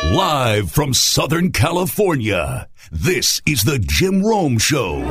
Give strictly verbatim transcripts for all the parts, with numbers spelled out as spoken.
Live from Southern California, this is the Jim Rome Show.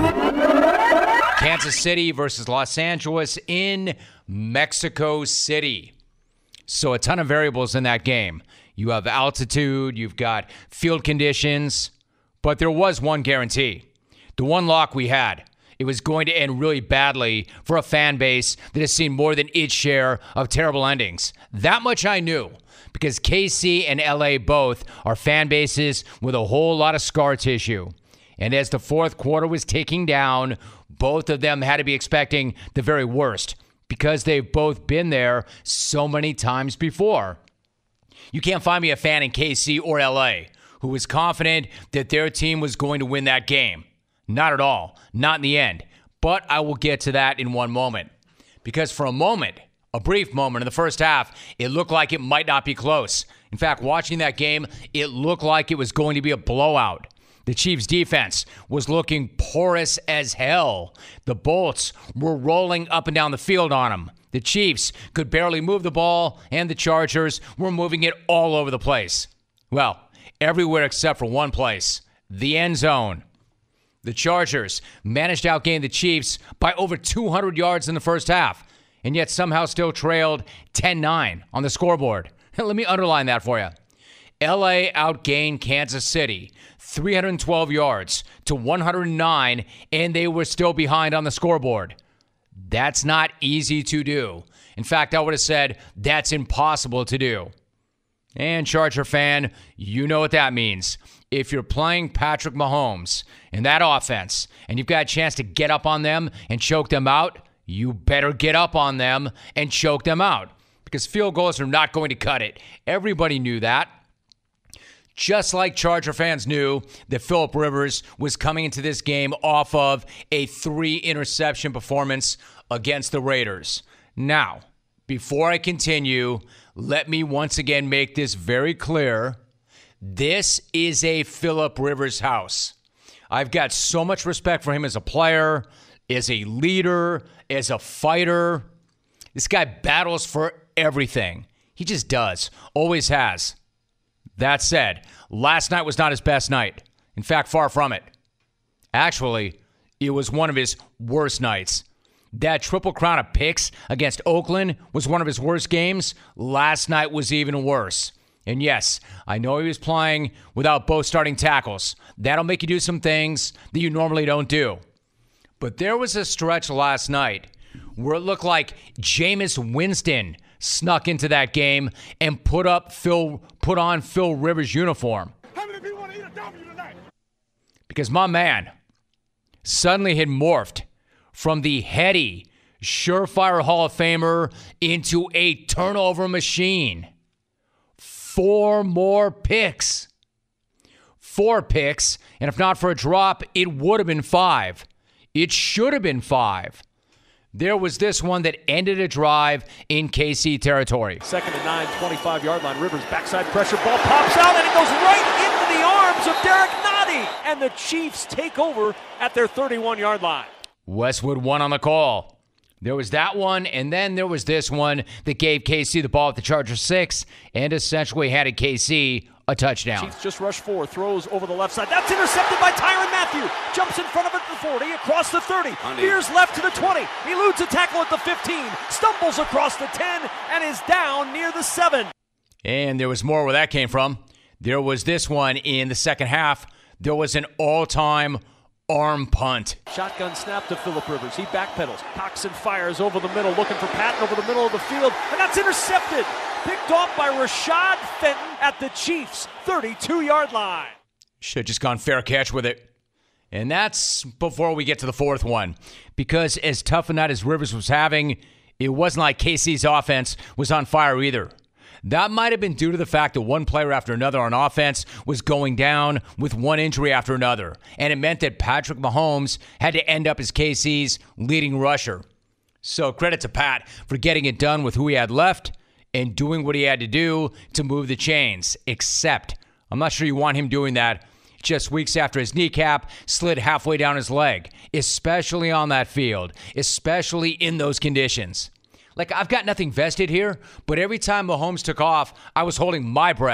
Kansas City versus Los Angeles in Mexico City. So a ton of variables in that game. You have altitude, you've got field conditions, but there was one guarantee. The one lock we had. It was going to end really badly for a fan base that has seen more than its share of terrible endings. That much I knew, because K C and L A both are fan bases with a whole lot of scar tissue. And as the fourth quarter was ticking down, both of them had to be expecting the very worst, because they've both been there so many times before. You can't find me a fan in K C or L A who was confident that their team was going to win that game. Not at all. Not in the end. But I will get to that in one moment. Because for a moment, a brief moment in the first half, it looked like it might not be close. In fact, watching that game, it looked like it was going to be a blowout. The Chiefs' defense was looking porous as hell. The Bolts were rolling up and down the field on them. The Chiefs could barely move the ball, and the Chargers were moving it all over the place. Well, everywhere except for one place, the end zone. The Chargers managed to outgain the Chiefs by over two hundred yards in the first half, and yet somehow still trailed ten nine on the scoreboard. Let me underline that for you. L A outgained Kansas City three hundred twelve yards to one hundred nine, and they were still behind on the scoreboard. That's not easy to do. In fact, I would have said that's impossible to do. And Charger fan, you know what that means. If you're playing Patrick Mahomes in that offense and you've got a chance to get up on them and choke them out, you better get up on them and choke them out, because field goals are not going to cut it. Everybody knew that. Just like Charger fans knew that Phillip Rivers was coming into this game off of a three-interception performance against the Raiders. Now, before I continue, let me once again make this very clear. This is a Phillip Rivers house. I've got so much respect for him as a player, as a leader, as a fighter. This guy battles for everything. He just does. Always has. That said, last night was not his best night. In fact, far from it. Actually, it was one of his worst nights. That triple crown of picks against Oakland was one of his worst games. Last night was even worse. And yes, I know he was playing without both starting tackles. That'll make you do some things that you normally don't do. But there was a stretch last night where it looked like Jameis Winston snuck into that game and put up Phil, put on Phil Rivers' uniform. How many people want to eat a W tonight? Because my man suddenly had morphed from the heady, surefire Hall of Famer into a turnover machine. Four more picks. Four picks, and if not for a drop, it would have been five. It should have been five. There was this one that ended a drive in K C territory. Second and nine, twenty-five-yard line. Rivers, backside pressure, ball pops out, and it goes right into the arms of Derek Nottie. And the Chiefs take over at their thirty-one-yard line. Westwood won on the call. There was that one, and then there was this one that gave K C the ball at the Chargers six and essentially handed K C a touchdown. Chiefs just rush four, throws over the left side. That's intercepted by Tyrann Mathieu. Jumps in front of it at the forty, across the thirty. Veers left to the twenty. Eludes a tackle at the fifteen. Stumbles across the ten and is down near the seven. And there was more where that came from. There was this one in the second half. There was an all-time arm punt. Shotgun snap to Phillip Rivers. He backpedals. Coxon fires over the middle, looking for Patton over the middle of the field. And that's intercepted. Picked off by Rashad Fenton at the Chiefs' thirty-two-yard line. Should have just gone fair catch with it. And that's before we get to the fourth one. Because as tough a night as Rivers was having, it wasn't like K C's offense was on fire either. That might have been due to the fact that one player after another on offense was going down with one injury after another. And it meant that Patrick Mahomes had to end up as K C's leading rusher. So credit to Pat for getting it done with who he had left and doing what he had to do to move the chains. Except, I'm not sure you want him doing that just weeks after his kneecap slid halfway down his leg, especially on that field, especially in those conditions. Like, I've got nothing vested here, but every time Mahomes took off, I was holding my breath.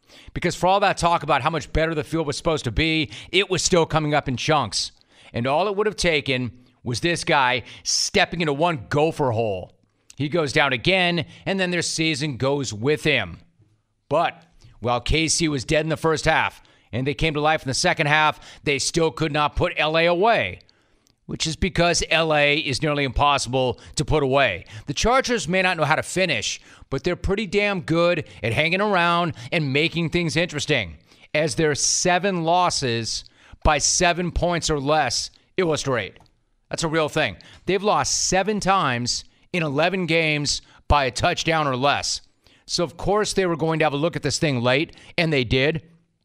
Because for all that talk about how much better the field was supposed to be, it was still coming up in chunks. And all it would have taken was this guy stepping into one gopher hole. He goes down again, and then their season goes with him. But while K C was dead in the first half, and they came to life in the second half, they still could not put L A away, which is because L A is nearly impossible to put away. The Chargers may not know how to finish, but they're pretty damn good at hanging around and making things interesting, as their seven losses by seven points or less illustrate. That's a real thing. They've lost seven times in eleven games by a touchdown or less. So, of course, they were going to have a look at this thing late, and they did.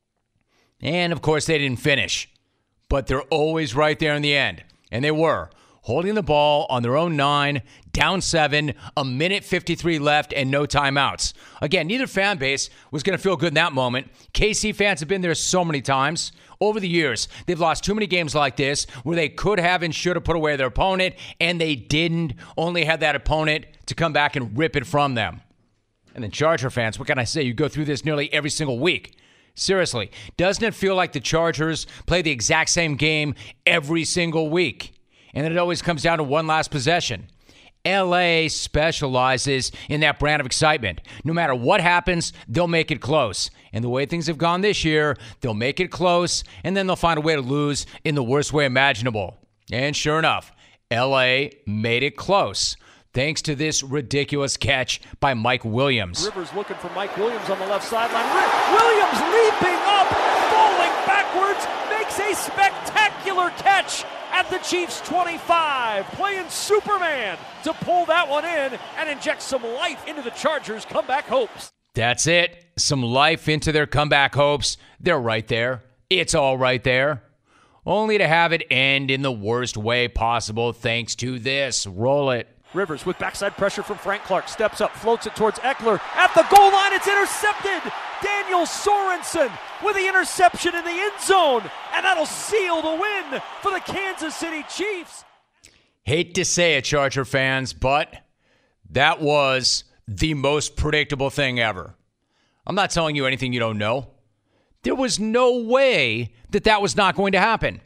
And, of course, they didn't finish. But they're always right there in the end. And they were, holding the ball on their own nine, down seven, a minute fifty-three left, and no timeouts. Again, neither fan base was going to feel good in that moment. K C fans have been there so many times. Over the years, they've lost too many games like this where they could have and should have put away their opponent, and they didn't. Only had that opponent to come back and rip it from them. And then Charger fans, what can I say? You go through this nearly every single week. Seriously, doesn't it feel like the Chargers play the exact same game every single week? And then it always comes down to one last possession. L A specializes in that brand of excitement. No matter what happens, they'll make it close. And the way things have gone this year, they'll make it close, and then they'll find a way to lose in the worst way imaginable. And sure enough, L A made it close, thanks to this ridiculous catch by Mike Williams. Rivers looking for Mike Williams on the left sideline. Williams leaping up, falling backwards, makes a spectacular catch at the Chiefs' twenty-five, playing Superman to pull that one in and inject some life into the Chargers' comeback hopes. That's it. Some life into their comeback hopes. They're right there. It's all right there. Only to have it end in the worst way possible thanks to this. Roll it. Rivers with backside pressure from Frank Clark. Steps up, floats it towards Eckler. At the goal line, it's intercepted. Daniel Sorensen with the interception in the end zone. And that'll seal the win for the Kansas City Chiefs. Hate to say it, Charger fans, but that was the most predictable thing ever. I'm not telling you anything you don't know. There was no way that that was not going to happen.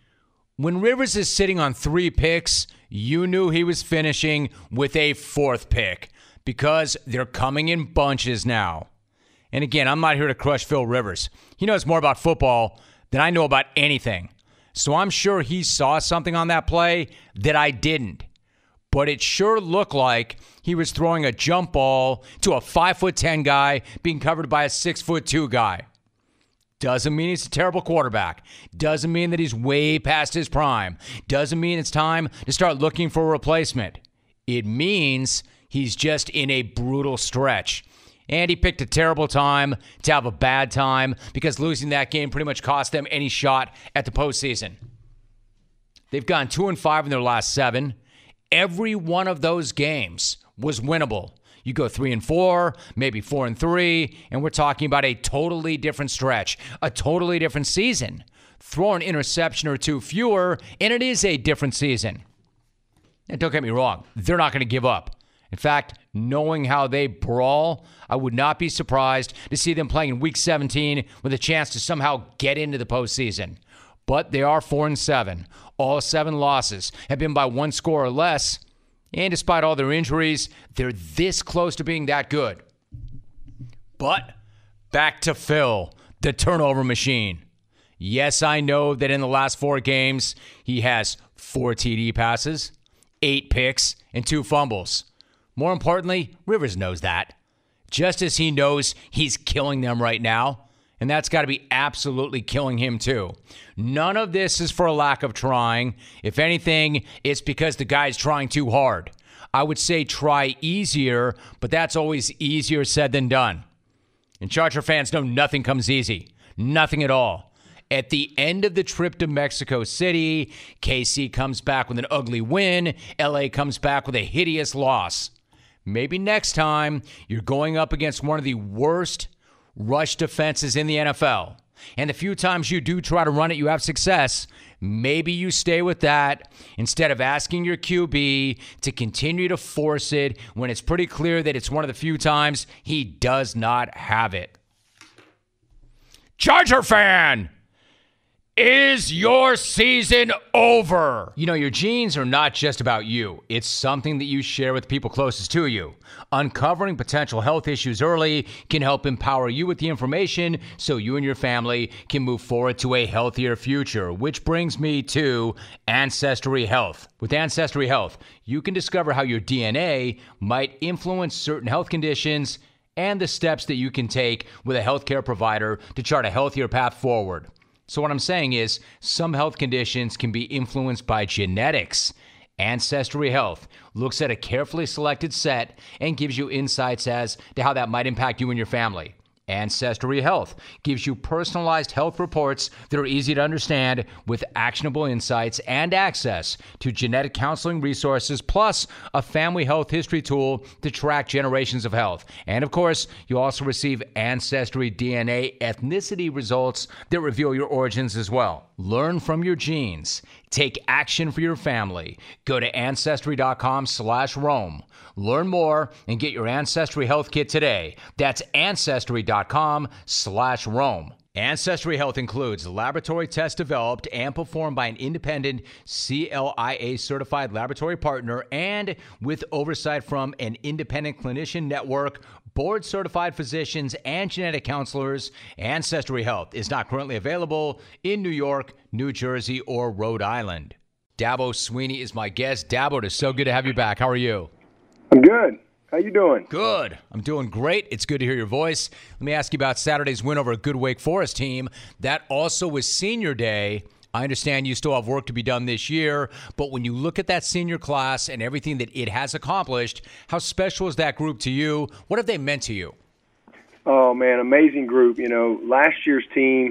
When Rivers is sitting on three picks, you knew he was finishing with a fourth pick because they're coming in bunches now. And again, I'm not here to crush Phil Rivers. He knows more about football than I know about anything. So I'm sure he saw something on that play that I didn't. But it sure looked like he was throwing a jump ball to a five foot ten guy being covered by a six foot two guy. Doesn't mean he's a terrible quarterback. Doesn't mean that he's way past his prime. Doesn't mean it's time to start looking for a replacement. It means he's just in a brutal stretch. And he picked a terrible time to have a bad time because losing that game pretty much cost them any shot at the postseason. They've gone two and five in their last seven. Every one of those games was winnable. You go three and four, maybe four and three, and we're talking about a totally different stretch, a totally different season. Throw an interception or two fewer, and it is a different season. And don't get me wrong, they're not going to give up. In fact, knowing how they brawl, I would not be surprised to see them playing in Week seventeen with a chance to somehow get into the postseason. But they are four and seven. All seven losses have been by one score or less. And despite all their injuries, they're this close to being that good. But back to Phil, the turnover machine. Yes, I know that in the last four games, he has four T D passes, eight picks, and two fumbles. More importantly, Rivers knows that. Just as he knows he's killing them right now. And that's got to be absolutely killing him too. None of this is for a lack of trying. If anything, it's because the guy's trying too hard. I would say try easier, but that's always easier said than done. And Charger fans know nothing comes easy. Nothing at all. At the end of the trip to Mexico City, K C comes back with an ugly win. L A comes back with a hideous loss. Maybe next time you're going up against one of the worst rush defenses in the N F L. And the few times you do try to run it, you have success. Maybe you stay with that instead of asking your Q B to continue to force it when it's pretty clear that it's one of the few times he does not have it. Charger fan, is your season over? You know, your genes are not just about you. It's something that you share with people closest to you. Uncovering potential health issues early can help empower you with the information so you and your family can move forward to a healthier future, which brings me to Ancestry Health. With Ancestry Health, you can discover how your D N A might influence certain health conditions and the steps that you can take with a healthcare provider to chart a healthier path forward. So what I'm saying is some health conditions can be influenced by genetics. Ancestry Health looks at a carefully selected set and gives you insights as to how that might impact you and your family. Ancestry Health gives you personalized health reports that are easy to understand with actionable insights and access to genetic counseling resources, plus a family health history tool to track generations of health. And of course, you also receive Ancestry D N A ethnicity results that reveal your origins as well. Learn from your genes. Take action for your family. Go to Ancestry.com slash Rome. Learn more and get your Ancestry Health Kit today. That's Ancestry.com slash Rome. Ancestry Health includes laboratory tests developed and performed by an independent C L I A certified laboratory partner and with oversight from an independent clinician network, board certified physicians, and genetic counselors. Ancestry Health is not currently available in New York, New Jersey, or Rhode Island. Dabo Swinney is my guest. Dabo, it is so good to have you back. How are you? I'm good. How you doing? Good. I'm doing great. It's good to hear your voice. Let me ask you about Saturday's win over a good Wake Forest team. That also was senior day. I understand you still have work to be done this year, but when you look at that senior class and everything that it has accomplished, how special is that group to you? What have they meant to you? Oh, man, amazing group. You know, last year's team,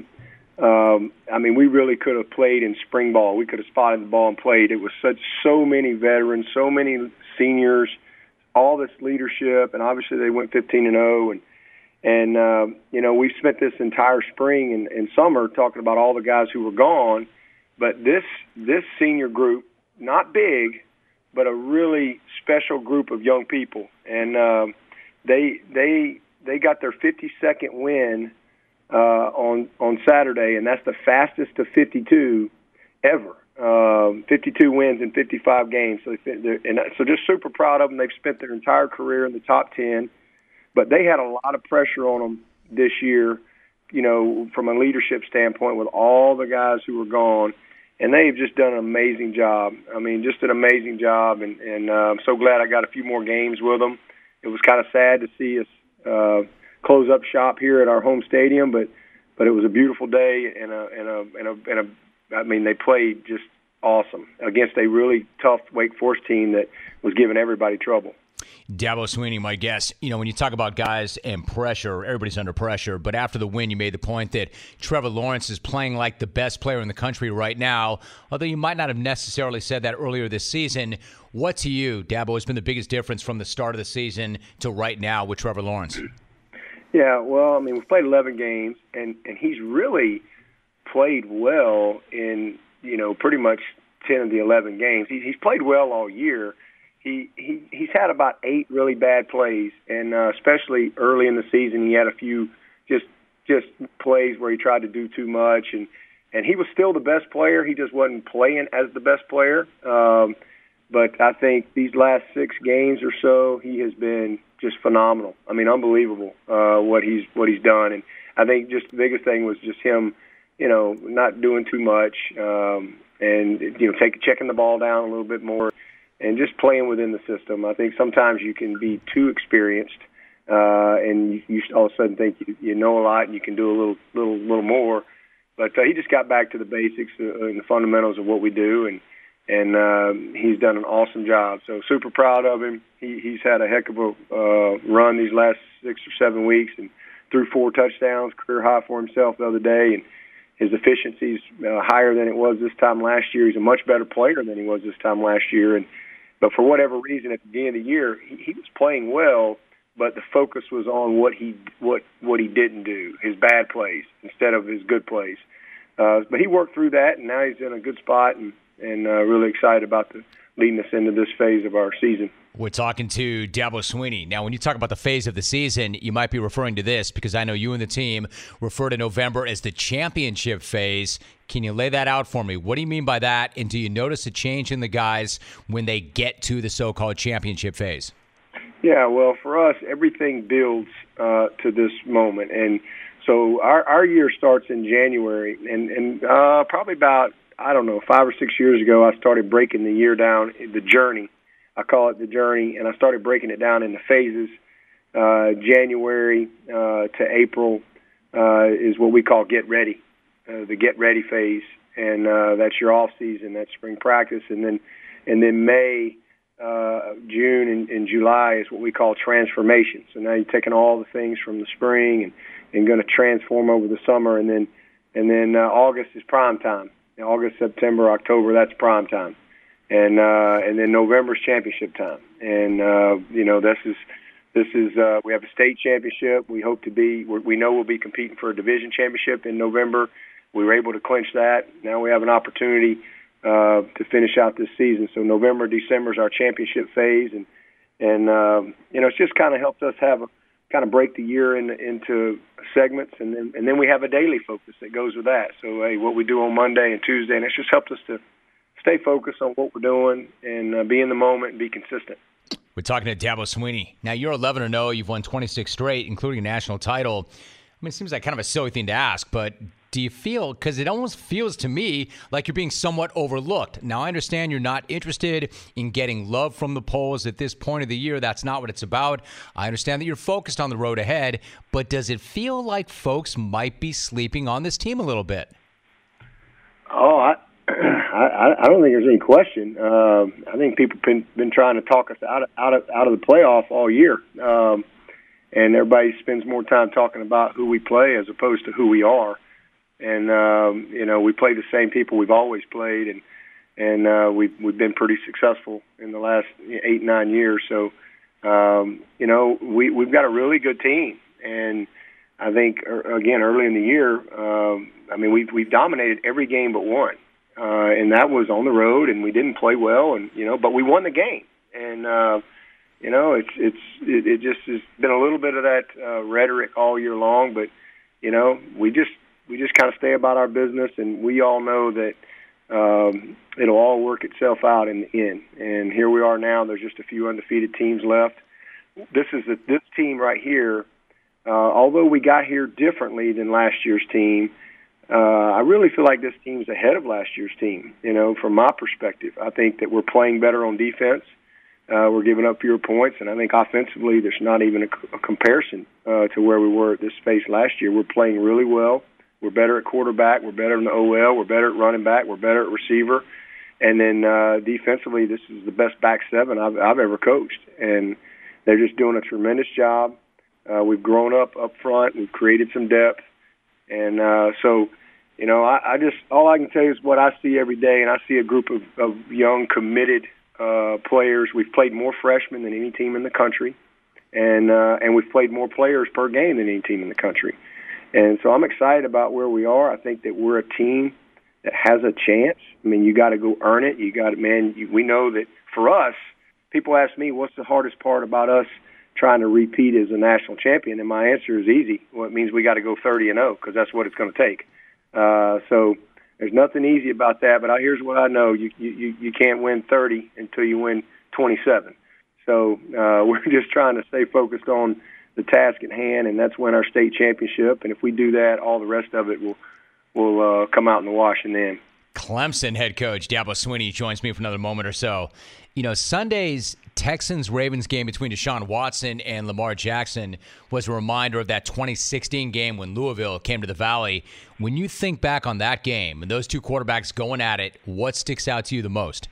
um, I mean, we really could have played in spring ball. We could have spotted the ball and played. It was such so many veterans, so many seniors, all this leadership, and obviously they went fifteen and oh, and and uh, you know, we spent this entire spring and, and summer talking about all the guys who were gone, but this this senior group, not big, but a really special group of young people, and uh, they they they got their fifty-second win uh, on on Saturday, and that's the fastest to fifty-two ever. Um, fifty-two wins in fifty-five games. So, they, and so just super proud of them. They've spent their entire career in the top ten, but they had a lot of pressure on them this year, you know, from a leadership standpoint with all the guys who were gone, and they've just done an amazing job. I mean, just an amazing job, and, and uh, I'm so glad I got a few more games with them. It was kind of sad to see us uh, close up shop here at our home stadium, but but it was a beautiful day and a and a and a, and a I mean, they played just awesome against a really tough Wake Forest team that was giving everybody trouble. Dabo Swinney, my guest. You know, when you talk about guys and pressure, everybody's under pressure. But after the win, you made the point that Trevor Lawrence is playing like the best player in the country right now, although you might not have necessarily said that earlier this season. What to you, Dabo, has been the biggest difference from the start of the season to right now with Trevor Lawrence? Yeah, well, I mean, we've played eleven games, and, and he's really – played well in, you know, pretty much ten of the eleven games. He, he's played well all year. He, he he's had about eight really bad plays, and uh, especially early in the season, he had a few just just plays where he tried to do too much, and, and he was still the best player. He just wasn't playing as the best player. Um, but I think these last six games or so, he has been just phenomenal. I mean, unbelievable uh, what he's what he's done. And I think just the biggest thing was just him, you know, not doing too much, um, and, you know, take, checking the ball down a little bit more and just playing within the system. I think sometimes you can be too experienced, uh, and you, you all of a sudden think you, you know a lot and you can do a little, little, little more. But uh, he just got back to the basics uh, and the fundamentals of what we do, and and uh, he's done an awesome job. So super proud of him. He, he's had a heck of a uh, run these last six or seven weeks and threw four touchdowns, career high for himself the other day, and his efficiency's uh, higher than it was this time last year. He's a much better player than he was this time last year. And but for whatever reason, at the beginning of the year, he, he was playing well, but the focus was on what he what what he didn't do, his bad plays, instead of his good plays. Uh, but he worked through that, and now he's in a good spot. And and uh, really excited about the leading us into this phase of our season. We're talking to Dabo Swinney. Now, when you talk about the phase of the season, you might be referring to this because I know you and the team refer to November as the championship phase. Can you lay that out for me? What do you mean by that? And do you notice a change in the guys when they get to the so-called championship phase? Yeah, well, for us, everything builds uh, to this moment. And so our, our year starts in January, and, and uh, probably about, I don't know, five or six years ago, I started breaking the year down, the journey. I call it the journey, and I started breaking it down into phases. Uh, January uh, to April uh, is what we call get ready, uh, the get ready phase, and uh, that's your off season, that's spring practice, and then and then May, uh, June, and, and July is what we call transformation. So now you're taking all the things from the spring and, and going to transform over the summer, and then and then uh, August is prime time. August, September, October, that's prime time. And uh, and then November's championship time. And, uh, you know, this is, this is uh, we have a state championship. We hope to be, we know we'll be competing for a division championship in November. We were able to clinch that. Now we have an opportunity uh, to finish out this season. So November, December is our championship phase. And, and um, you know, it's just kind of helped us have a, kind of break the year in, into segments, and then and then we have a daily focus that goes with that. So, hey, what we do on Monday and Tuesday, and it's just helped us to stay focused on what we're doing and uh, be in the moment and be consistent. We're talking to Dabo Swinney. Now, you're eleven and oh. You've won twenty-six straight, including a national title. I mean, it seems like kind of a silly thing to ask, but do you feel, because it almost feels to me like you're being somewhat overlooked. Now, I understand you're not interested in getting love from the polls at this point of the year. That's not what it's about. I understand that you're focused on the road ahead, but does it feel like folks might be sleeping on this team a little bit? Oh, I I, I don't think there's any question. Uh, I think people have been, been trying to talk us out of, out of, out of the playoff all year. Um, and everybody spends more time talking about who we play as opposed to who we are. And, um, you know, we play the same people we've always played, and and uh, we've, we've been pretty successful in the last eight, nine years. So, um, you know, we, we've got a really good team. And I think, again, early in the year, um, I mean, we've, we've dominated every game but one. Uh, and that was on the road, and we didn't play well, and you know, but we won the game. And, uh, you know, it's it's it, it just has been a little bit of that uh, rhetoric all year long, but, you know, we just – we just kind of stay about our business, and we all know that um, it'll all work itself out in the end. And here we are now. There's just a few undefeated teams left. This is a, this team right here. Uh, although we got here differently than last year's team, uh, I really feel like this team's ahead of last year's team. You know, from my perspective, I think that we're playing better on defense. Uh, we're giving up fewer points, and I think offensively, there's not even a, a comparison uh, to where we were at this space last year. We're playing really well. We're better at quarterback. We're better in the O L. We're better at running back. We're better at receiver. And then uh, defensively, this is the best back seven I've, I've ever coached. And they're just doing a tremendous job. Uh, we've grown up up front. We've created some depth. And uh, so, you know, I, I just all I can tell you is what I see every day, and I see a group of, of young, committed uh, players. We've played more freshmen than any team in the country, and uh, and we've played more players per game than any team in the country. And so I'm excited about where we are. I think that we're a team that has a chance. I mean, you got to go earn it. You got to, man, you, we know that for us, people ask me, what's the hardest part about us trying to repeat as a national champion? And my answer is easy. Well, it means we got to go thirty and oh because that's what it's going to take. Uh, so there's nothing easy about that. But I, here's what I know. You, you, you can't win thirty until you win twenty-seven. So uh, we're just trying to stay focused on the task at hand, and that's win our state championship. And if we do that, all the rest of it will will uh, come out in the wash in the end. Clemson head coach Dabo Swinney joins me for another moment or so. You know, Sunday's Texans-Ravens game between Deshaun Watson and Lamar Jackson was a reminder of that twenty sixteen game when Louisville came to the Valley. When you think back on that game and those two quarterbacks going at it, what sticks out to you the most?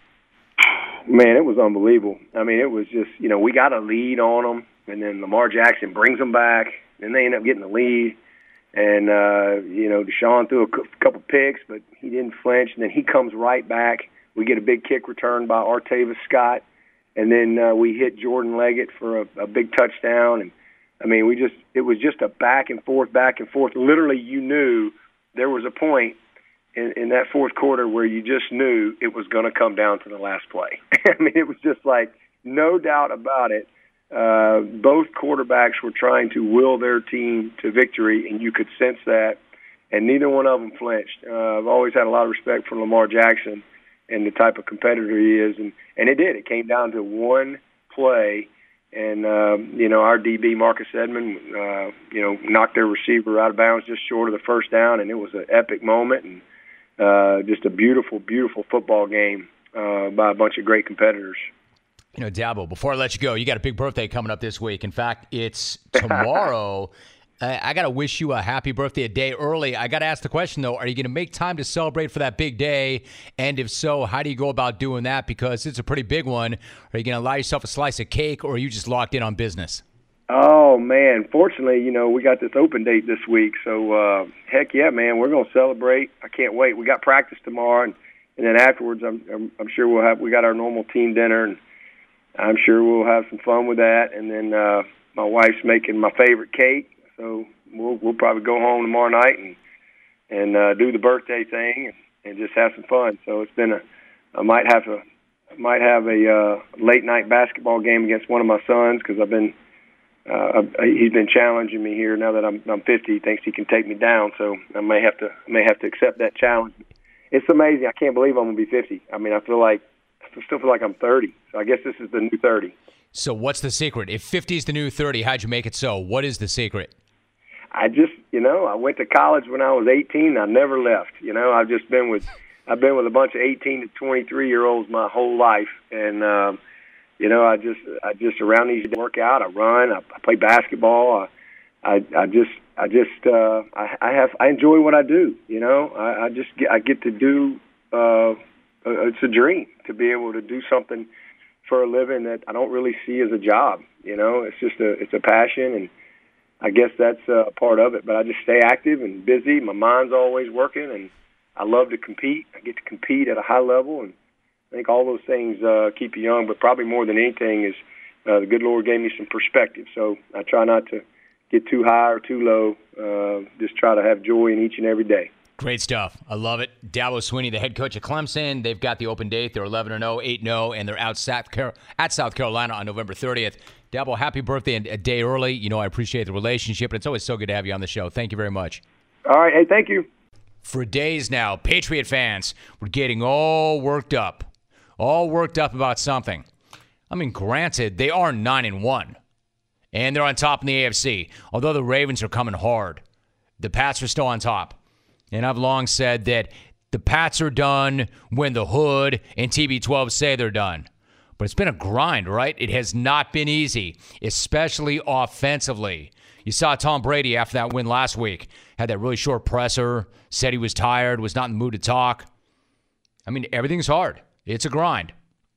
Man, it was unbelievable. I mean, it was just, you know, we got a lead on them, and then Lamar Jackson brings them back, and they end up getting the lead. And, uh, you know, Deshaun threw a couple picks, but he didn't flinch. And then he comes right back. We get a big kick return by Artavis Scott. And then uh, we hit Jordan Leggett for a, a big touchdown. And, I mean, we just it was just a back and forth, back and forth. Literally, you knew there was a point, in, in that fourth quarter where you just knew it was going to come down to the last play. I mean, it was just like no doubt about it. Uh, both quarterbacks were trying to will their team to victory, and you could sense that, and neither one of them flinched. Uh, I've always had a lot of respect for Lamar Jackson and the type of competitor he is, and, and it did. It came down to one play, and, uh, you know, our D B, Marcus Edmond, uh, you know, knocked their receiver out of bounds just short of the first down, and it was an epic moment and uh, just a beautiful, beautiful football game uh, by a bunch of great competitors. You know, Dabo, before I let you go, you got a big birthday coming up this week. In fact, it's tomorrow. I, I got to wish you a happy birthday a day early. I got to ask the question, though, are you going to make time to celebrate for that big day? And if so, how do you go about doing that? Because it's a pretty big one. Are you going to allow yourself a slice of cake, or are you just locked in on business? Oh, man. Fortunately, you know, we got this open date this week. So, uh, heck yeah, man, we're going to celebrate. I can't wait. We got practice tomorrow, and, and then afterwards, I'm, I'm, I'm sure we'll have, we got our normal team dinner, and I'm sure we'll have some fun with that. And then uh, my wife's making my favorite cake, so we'll we'll probably go home tomorrow night and and uh, do the birthday thing and, and just have some fun. So it's been a I might have a I might have a uh, late night basketball game against one of my sons because I've been uh, he's been challenging me here. Now that I'm I'm fifty, he thinks he can take me down. So I may have to I may have to accept that challenge. It's amazing. I can't believe I'm gonna be fifty. I mean, I feel like. I still feel like I'm thirty, so I guess this is the new thirty. So what's the secret? If fifty is the new thirty, how'd you make it so? What is the secret? I just, you know, I went to college when I was eighteen. I never left. You know, I've just been with, I've been with a bunch of eighteen to twenty-three year olds my whole life, and um, you know, I just, I just around these work out. I run. I, I play basketball. I, I, I just, I just, uh, I, I have, I enjoy what I do. You know, I, I just, get, I get to do. Uh, It's a dream to be able to do something for a living that I don't really see as a job. You know, it's just a it's a passion, and I guess that's a part of it. But I just stay active and busy. My mind's always working, and I love to compete. I get to compete at a high level, and I think all those things uh, keep you young. But probably more than anything is uh, the good Lord gave me some perspective. So I try not to get too high or too low. Uh, just try to have joy in each and every day. Great stuff. I love it. Dabo Swinney, the head coach of Clemson. They've got the open date. They're eleven and oh, eight and oh, and they're out South Car- at South Carolina on November thirtieth. Dabo, happy birthday a day early. You know I appreciate the relationship, and it's always so good to have you on the show. Thank you very much. All right. Hey, thank you. For days now, Patriot fans were getting all worked up, all worked up about something. I mean, granted, they are nine and one, and they're on top in the A F C, although the Ravens are coming hard. The Pats are still on top. And I've long said that the Pats are done when the Hood and T B twelve say they're done. But it's been a grind, right? It has not been easy, especially offensively. You saw Tom Brady after that win last week. Had that really short presser, said he was tired, was not in the mood to talk. I mean, everything's hard. It's a grind.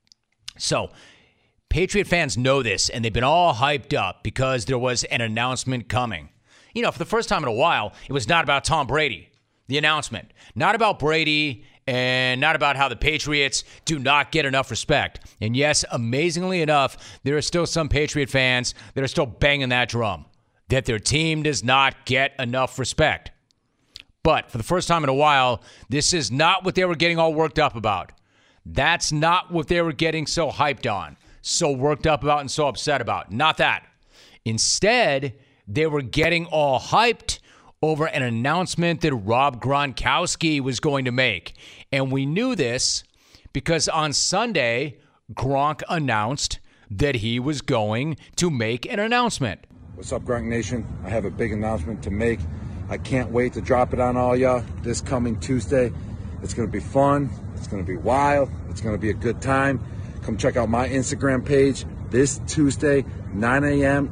So, Patriot fans know this, and they've been all hyped up because there was an announcement coming. You know, for the first time in a while, it was not about Tom Brady. The announcement, not about Brady and not about how the Patriots do not get enough respect. And yes, amazingly enough, there are still some Patriot fans that are still banging that drum, that their team does not get enough respect. But for the first time in a while, this is not what they were getting all worked up about. That's not what they were getting so hyped on, so worked up about and so upset about. Not that. Instead, they were getting all hyped over an announcement that Rob Gronkowski was going to make. And we knew this because on Sunday, Gronk announced that he was going to make an announcement. What's up, Gronk Nation? I have a big announcement to make. I can't wait to drop it on all y'all this coming Tuesday. It's going to be fun. It's going to be wild. It's going to be a good time. Come check out my Instagram page this Tuesday, nine a.m.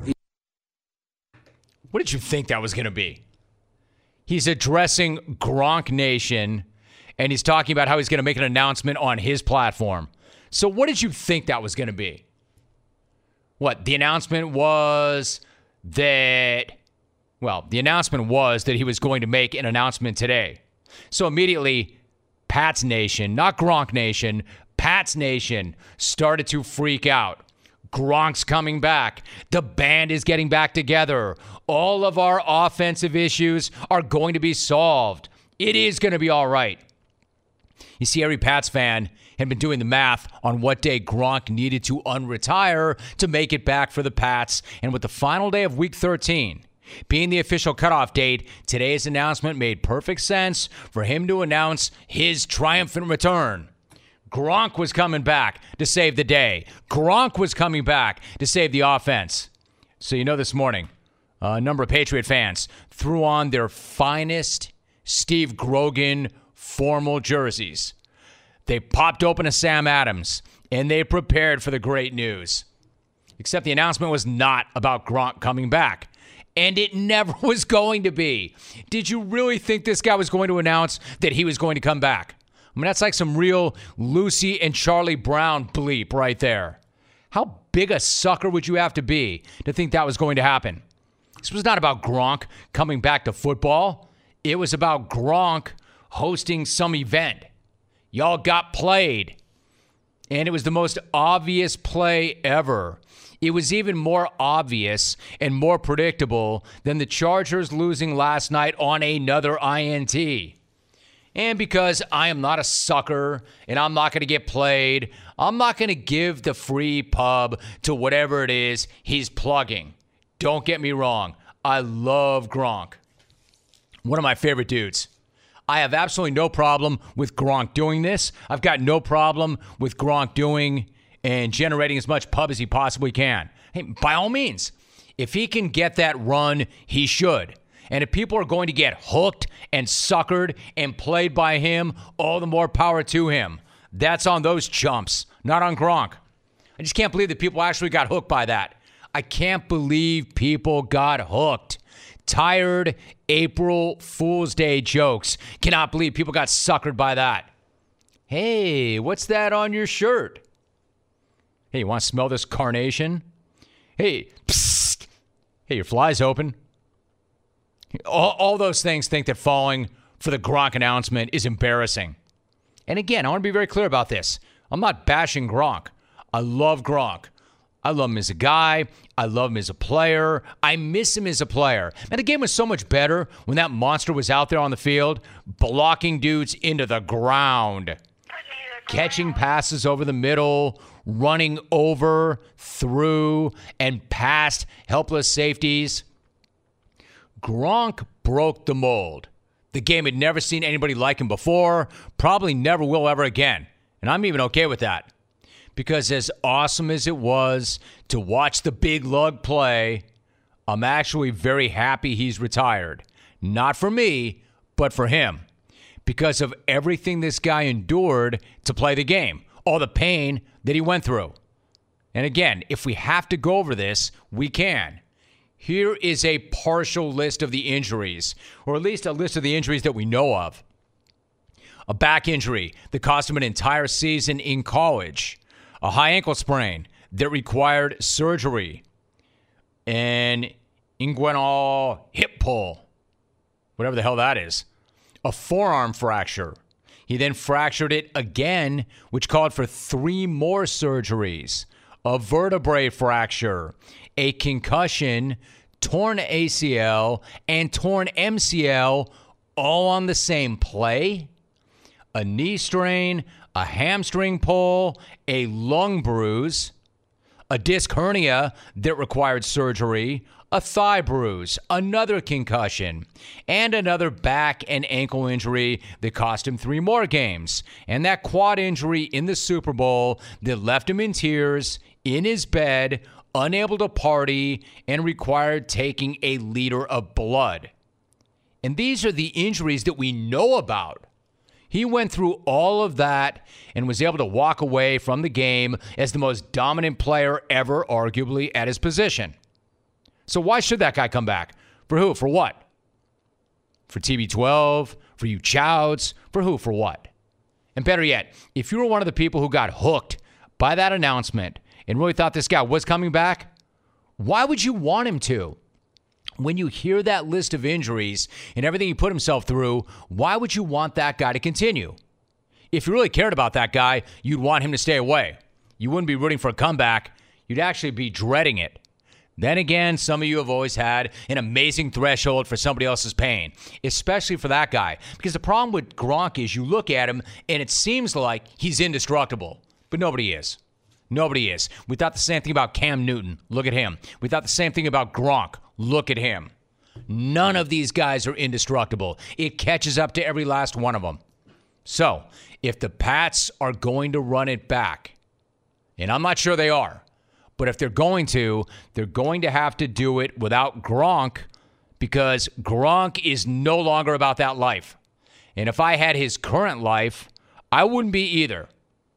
What did you think that was going to be? He's addressing Gronk Nation, and he's talking about how he's going to make an announcement on his platform. So what did you think that was going to be? What, the announcement was that, well, the announcement was that he was going to make an announcement today. So immediately, Pats Nation, not Gronk Nation, Pats Nation started to freak out. Gronk's coming back. The band is getting back together. All of our offensive issues are going to be solved. It is going to be all right. You see, every Pats fan had been doing the math on what day Gronk needed to unretire to make it back for the Pats. And with the final day of Week thirteen being the official cutoff date, today's announcement made perfect sense for him to announce his triumphant return. Gronk was coming back to save the day. Gronk was coming back to save the offense. So you know this morning, a number of Patriot fans threw on their finest Steve Grogan formal jerseys. They popped open a Sam Adams, and they prepared for the great news. Except the announcement was not about Gronk coming back. And it never was going to be. Did you really think this guy was going to announce that he was going to come back? I mean, that's like some real Lucy and Charlie Brown bleep right there. How big a sucker would you have to be to think that was going to happen? This was not about Gronk coming back to football. It was about Gronk hosting some event. Y'all got played. And it was the most obvious play ever. It was even more obvious and more predictable than the Chargers losing last night on another I N T. And because I am not a sucker and I'm not going to get played, I'm not going to give the free pub to whatever it is he's plugging. Don't get me wrong. I love Gronk. One of my favorite dudes. I have absolutely no problem with Gronk doing this. I've got no problem with Gronk doing and generating as much pub as he possibly can. Hey, by all means, if he can get that run, he should. And if people are going to get hooked and suckered and played by him, all the more power to him. That's on those chumps, not on Gronk. I just can't believe that people actually got hooked by that. I can't believe people got hooked. Tired April Fool's Day jokes. Cannot believe people got suckered by that. Hey, what's that on your shirt? Hey, you want to smell this carnation? Hey, psst. Hey, your fly's open. All, all those things think that falling for the Gronk announcement is embarrassing. And again, I want to be very clear about this. I'm not bashing Gronk. I love Gronk. I love him as a guy. I love him as a player. I miss him as a player. And the game was so much better when that monster was out there on the field, blocking dudes into the ground, catching passes over the middle, running over, through, and past helpless safeties. Gronk broke the mold. The game had never seen anybody like him before, probably never will ever again. And I'm even okay with that. Because as awesome as it was to watch the big lug play, I'm actually very happy he's retired. Not for me, but for him. Because of everything this guy endured to play the game. All the pain that he went through. And again, if we have to go over this, we can. Here is a partial list of the injuries, or at least a list of the injuries that we know of. A back injury that cost him an entire season in college. A high ankle sprain that required surgery. An inguinal hip pull. Whatever the hell that is. A forearm fracture. He then fractured it again, which called for three more surgeries. A vertebrae fracture. A concussion, torn A C L, and torn M C L all on the same play. A knee strain, a hamstring pull, a lung bruise, a disc hernia that required surgery, a thigh bruise, another concussion, and another back and ankle injury that cost him three more games, and that quad injury in the Super Bowl that left him in tears, in his bed, unable to party, and required taking a liter of blood. And these are the injuries that we know about. He went through all of that and was able to walk away from the game as the most dominant player ever, arguably, at his position. So why should that guy come back? For who? For what? For T B twelve? For you Chouds? For who? For what? And better yet, if you were one of the people who got hooked by that announcement and really thought this guy was coming back, why would you want him to? When you hear that list of injuries and everything he put himself through, why would you want that guy to continue? If you really cared about that guy, you'd want him to stay away. You wouldn't be rooting for a comeback. You'd actually be dreading it. Then again, some of you have always had an amazing threshold for somebody else's pain, especially for that guy. Because the problem with Gronk is you look at him and it seems like he's indestructible, but nobody is. Nobody is. We thought the same thing about Cam Newton. Look at him. We thought the same thing about Gronk. Look at him. None of these guys are indestructible. It catches up to every last one of them. So, if the Pats are going to run it back, and I'm not sure they are, but if they're going to, they're going to have to do it without Gronk, because Gronk is no longer about that life. And if I had his current life, I wouldn't be either.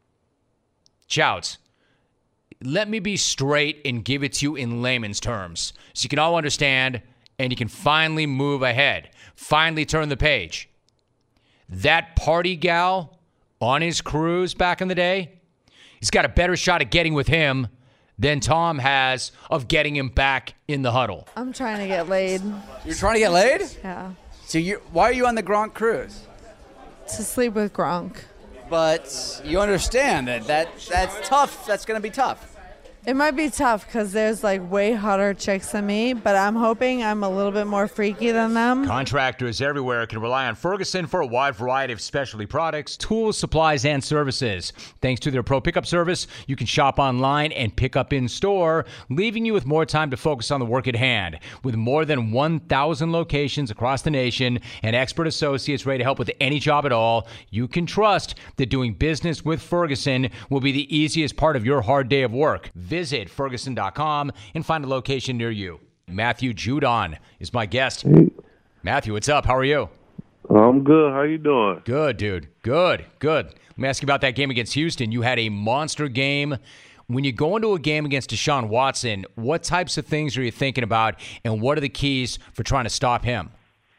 Chouts, let me be straight and give it to you in layman's terms so you can all understand and you can finally move ahead, finally turn the page. That party gal on his cruise back in the day, he's got a better shot at getting with him than Tom has of getting him back in the huddle. I'm trying to get laid. You're trying to get laid? Yeah. So you why are you on the Gronk cruise? To sleep with Gronk. But you understand that, that that's tough. That's going to be tough. It might be tough because there's like way hotter chicks than me, but I'm hoping I'm a little bit more freaky than them. Contractors everywhere can rely on Ferguson for a wide variety of specialty products, tools, supplies, and services. Thanks to their Pro Pickup service, you can shop online and pick up in store, leaving you with more time to focus on the work at hand. With more than one thousand locations across the nation and expert associates ready to help with any job at all, you can trust that doing business with Ferguson will be the easiest part of your hard day of work. Visit Ferguson dot com and find a location near you. Matthew Judon is my guest. Hey. Matthew, what's up? How are you? I'm good. How you doing? Good, dude. Good, good. Let me ask you about that game against Houston. You had a monster game. When you go into a game against Deshaun Watson, what types of things are you thinking about, and what are the keys for trying to stop him?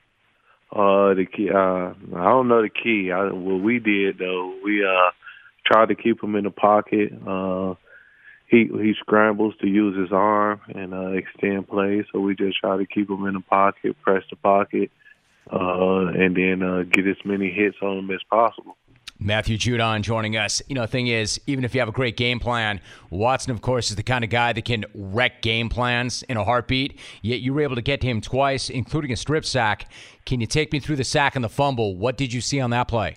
Uh, the key. Uh, I don't know the key. I, what we did though, we uh tried to keep him in the pocket. Uh, He he scrambles to use his arm and uh, extend plays, so we just try to keep him in the pocket, press the pocket, uh, and then uh, get as many hits on him as possible. Matthew Judon joining us. You know, the thing is, even if you have a great game plan, Watson, of course, is the kind of guy that can wreck game plans in a heartbeat, yet you were able to get to him twice, including a strip sack. Can you take me through the sack and the fumble? What did you see on that play?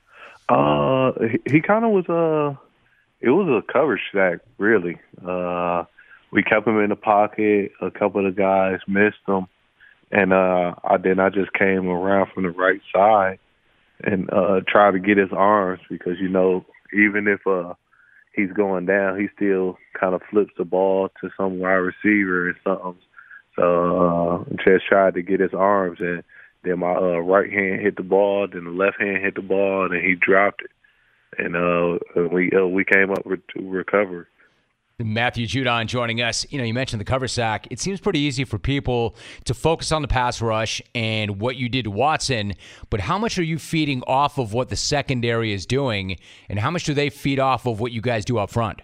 Uh, he, he kind of was a... Uh, It was a coverage sack, really. Uh, we kept him in the pocket. A couple of the guys missed him. And uh, I, then I just came around from the right side and uh, tried to get his arms because, you know, even if uh, he's going down, he still kind of flips the ball to some wide receiver or something. So uh, just tried to get his arms. And then my uh, right hand hit the ball, then the left hand hit the ball, and then he dropped it. And uh, we uh, we came up with, to recover. Matthew Judon joining us. You know, you mentioned the cover sack. It seems pretty easy for people to focus on the pass rush and what you did to Watson, but how much are you feeding off of what the secondary is doing, and how much do they feed off of what you guys do up front?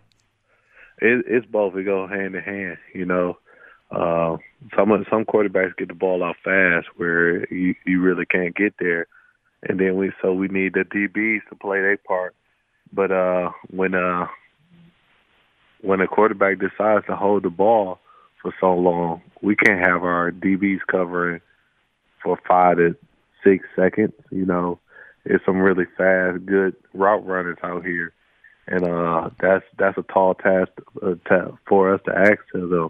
It, it's both. It go hand in hand. You know, uh, some some quarterbacks get the ball out fast where you, you really can't get there, and then we so we need the D Bs to play their part. But uh, when uh, when a quarterback decides to hold the ball for so long, we can't have our D Bs covering for five to six seconds. You know, it's some really fast, good route runners out here, and uh, that's that's a tall task uh, to, for us to ask to them.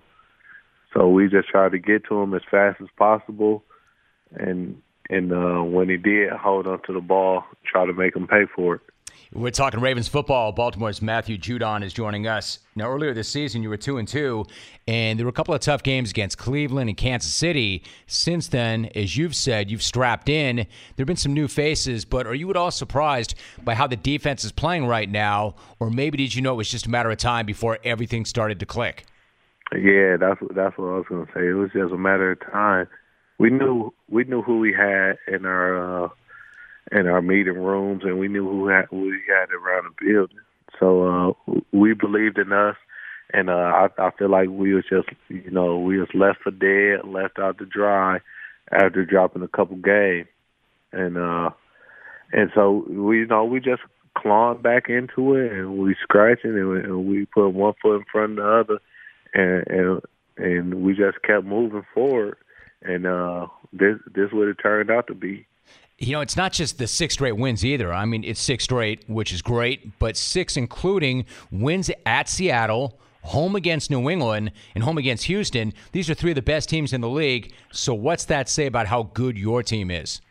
So we just try to get to them as fast as possible, and and uh, when he did hold onto the ball, try to make him pay for it. We're talking Ravens football. Baltimore's Matthew Judon is joining us. Now, earlier this season, you were two and two, and there were a couple of tough games against Cleveland and Kansas City. Since then, as you've said, you've strapped in. There have been some new faces, but are you at all surprised by how the defense is playing right now, or maybe did you know it was just a matter of time before everything started to click? Yeah, that's that's what I was going to say. It was just a matter of time. We knew we knew who we had in our. Uh, in our meeting rooms, and we knew who, had, who we had around the building. So uh, we believed in us, and uh, I, I feel like we was just, you know, we was left for dead, left out to dry after dropping a couple games. And uh, and so, we, you know, we just clawed back into it, and we scratching, and we, and we put one foot in front of the other, and, and, and we just kept moving forward, and uh, this this what it turned out to be. You know, it's not just the six straight wins either. I mean, it's six straight, which is great, but six including wins at Seattle, home against New England, and home against Houston. These are three of the best teams in the league. So what's that say about how good your team is?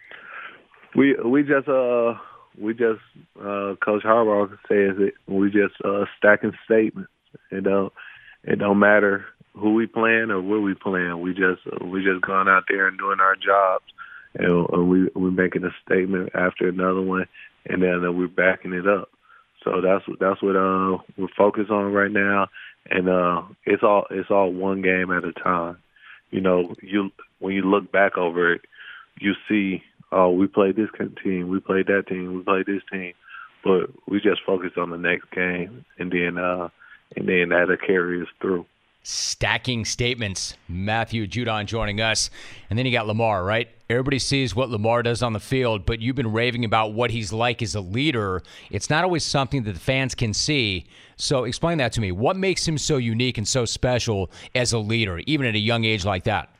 We we just uh we just uh, Coach Harbaugh says it. We just uh, stacking statements. It don't it don't matter who we playing or where we playing. We just uh, we just going out there and doing our jobs. And we we're making a statement after another one, and then uh, we're backing it up. So that's that's what uh, we're focused on right now, and uh, it's all it's all one game at a time. You know, you when you look back over it, you see, oh, we played this team, we played that team, we played this team, but we just focused on the next game, and then uh, and then that'll carry us through. Stacking statements. Matthew Judon joining us. And then you got Lamar, right? Everybody sees what Lamar does on the field, but you've been raving about what he's like as a leader. It's not always something that the fans can see. So explain that to me. What makes him so unique and so special as a leader, even at a young age like that?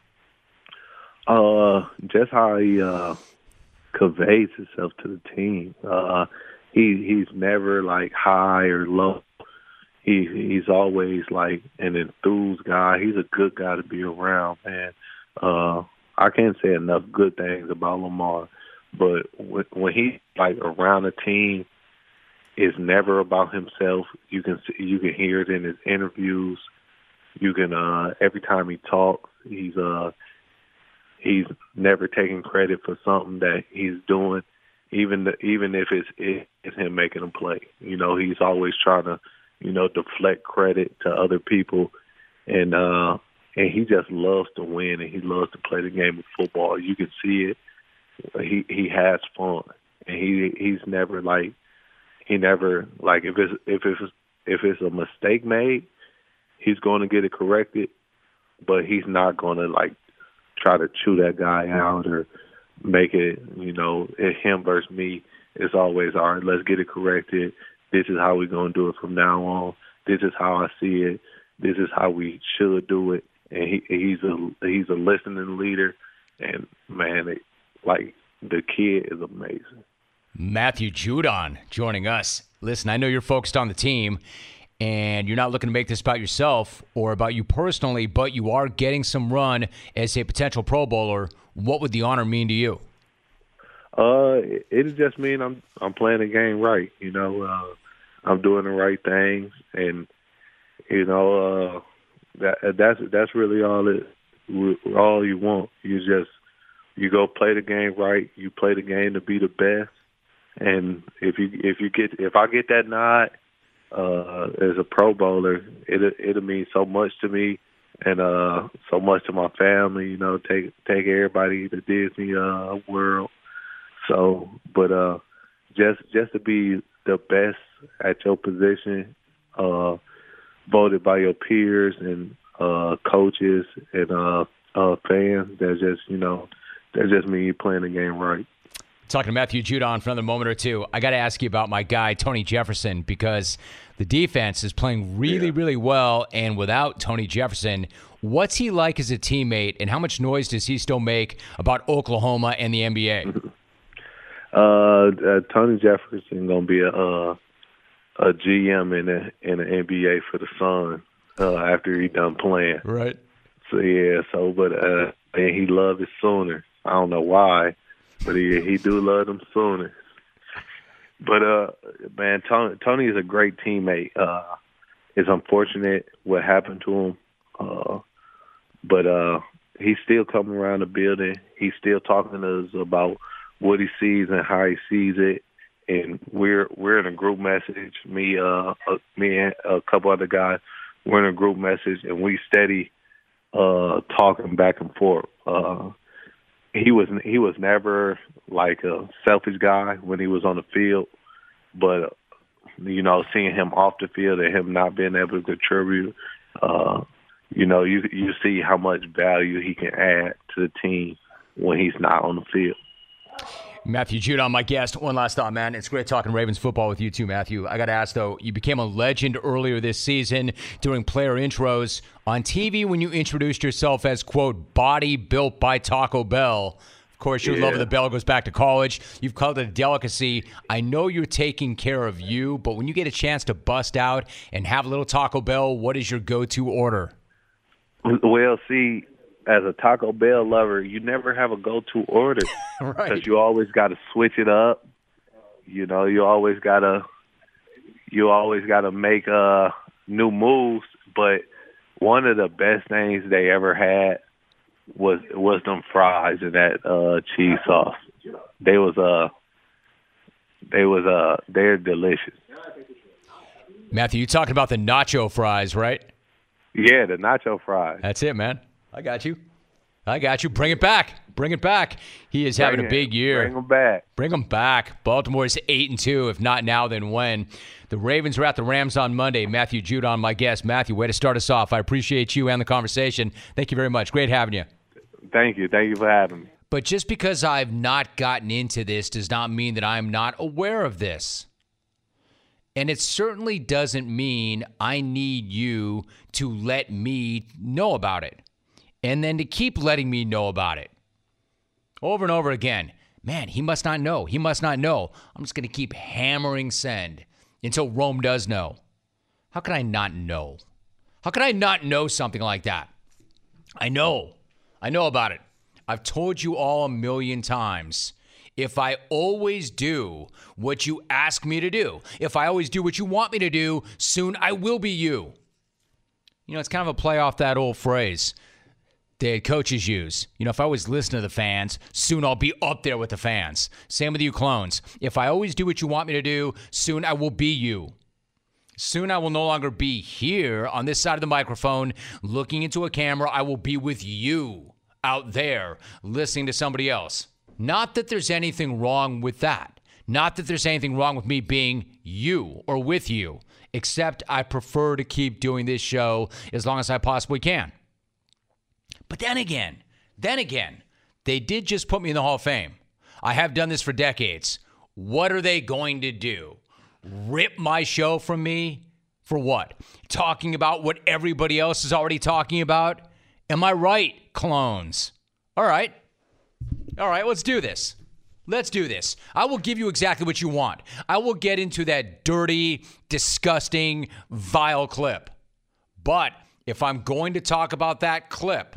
Uh, just how he uh, conveys himself to the team. Uh, he he's never like high or low. He he's always like an enthused guy. He's a good guy to be around, man. Uh, I can't say enough good things about Lamar, but when, when he's like around a team, it's never about himself. You can see, you can hear it in his interviews. You can uh, every time he talks, he's uh he's never taking credit for something that he's doing, even the, even if it's it's him making a play. You know, he's always trying to, you know, deflect credit to other people, and uh, and he just loves to win, and he loves to play the game of football. You can see it. He he has fun, and he he's never like he never like if it's if it's if it's a mistake made, he's going to get it corrected, but he's not going to like try to chew that guy out or make it, you know, him versus me. It's always, all right, let's get it corrected. This is how we're going to do it from now on. This is how I see it. This is how we should do it. And he, he's a he's a listening leader. And, man, it, like, the kid is amazing. Matthew Judon joining us. Listen, I know you're focused on the team, and you're not looking to make this about yourself or about you personally, but you are getting some run as a potential Pro Bowler. What would the honor mean to you? Uh, it, it just mean I'm I'm playing the game right. You know, uh, I'm doing the right things, and you know uh, that that's that's really all it all you want. You just you go play the game right. You play the game to be the best, and if you if you get if I get that nod uh, as a Pro Bowler, it it'll mean so much to me. And uh, so much to my family, you know, take take everybody to Disney uh, World. So, but uh, just just to be the best at your position, uh, voted by your peers and uh, coaches and uh, uh, fans, that just, you know, that just mean you playing the game right. Talking to Matthew Judon for another moment or two, I got to ask you about my guy, Tony Jefferson, because the defense is playing really, yeah. really well. And without Tony Jefferson, what's he like as a teammate, and how much noise does he still make about Oklahoma and the N B A? uh, uh, Tony Jefferson going to be a uh, a G M in the, in the N B A for the Suns uh, after he done playing. Right. So, yeah, so, but uh, man, he loved his Sooners. I don't know why. But he he do love them Sooners. But uh, man, Tony Tony is a great teammate. Uh, it's unfortunate what happened to him. Uh, but uh, he's still coming around the building. He's still talking to us about what he sees and how he sees it. And we're we're in a group message. Me, uh, uh me and a couple other guys. We're in a group message, and we steady uh, talking back and forth. Uh, He was he was never like a selfish guy when he was on the field, but you know, seeing him off the field and him not being able to contribute, uh, you know, you you see how much value he can add to the team when he's not on the field. Matthew Judon, my guest. One last thought, man. It's great talking Ravens football with you too, Matthew. I got to ask, though, you became a legend earlier this season during player intros on T V when you introduced yourself as, quote, body built by Taco Bell. Of course, your yeah. love of the Bell goes back to college. You've called it a delicacy. I know you're taking care of you, but when you get a chance to bust out and have a little Taco Bell, what is your go-to order? Well, see, as a Taco Bell lover, you never have a go-to order. Right. Because you always got to switch it up. You know, you always got to you always got to make uh, new moves. But one of the best things they ever had was was them fries and that uh, cheese sauce. They was uh they was uh they're delicious. Matthew, you talking about the nacho fries, right? Yeah, the nacho fries. That's it, man. I got you. I got you. Bring it back. Bring it back. He is having Bring a big year. Bring them back. Bring them back. Baltimore's eight and two. If not now, then when? The Ravens are at the Rams on Monday. Matthew Judon, my guest. Matthew, way to start us off. I appreciate you and the conversation. Thank you very much. Great having you. Thank you. Thank you for having me. But just because I've not gotten into this does not mean that I'm not aware of this. And it certainly doesn't mean I need you to let me know about it. And then to keep letting me know about it. Over and over again. Man, he must not know. He must not know. I'm just going to keep hammering send until Rome does know. How can I not know? How can I not know something like that? I know. I know about it. I've told you all a million times. If I always do what you ask me to do, if I always do what you want me to do, soon I will be you. You know, it's kind of a play off that old phrase that coaches use. You know, if I always listen to the fans, soon I'll be up there with the fans. Same with you clones. If I always do what you want me to do, soon I will be you. Soon I will no longer be here on this side of the microphone looking into a camera. I will be with you out there listening to somebody else. Not that there's anything wrong with that. Not that there's anything wrong with me being you or with you, except I prefer to keep doing this show as long as I possibly can. But then again, then again, they did just put me in the Hall of Fame. I have done this for decades. What are they going to do? Rip my show from me? For what? Talking about what everybody else is already talking about? Am I right, clones? All right. All right, let's do this. Let's do this. I will give you exactly what you want. I will get into that dirty, disgusting, vile clip. But if I'm going to talk about that clip,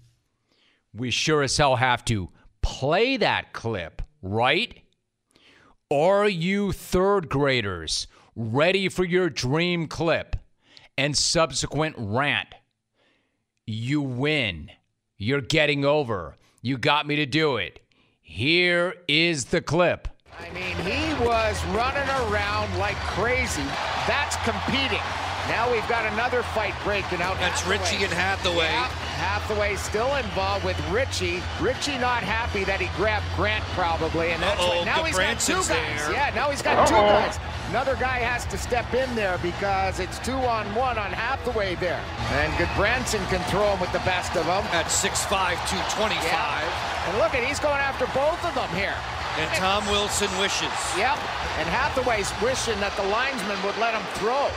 we sure as hell have to play that clip, right? Are you third graders ready for your dream clip and subsequent rant? You win. You're getting over. You got me to do it. Here is the clip. I mean, he was running around like crazy. That's competing. Now we've got another fight breaking out. That's Hathaway. Richie and Hathaway. Yeah, Hathaway still involved with Richie. Richie not happy that he grabbed Grant probably, and that's Uh-oh, what, now he's got two guys. There. Yeah, now he's got Uh-oh. two guys. Another guy has to step in there because it's two on one on Hathaway there. And Goodbranson can throw him with the best of them. At six five, two twenty-five. Yeah. And look at, he's going after both of them here. And Tom Wilson wishes. Yep. And Hathaway's wishing that the linesman would let him throw.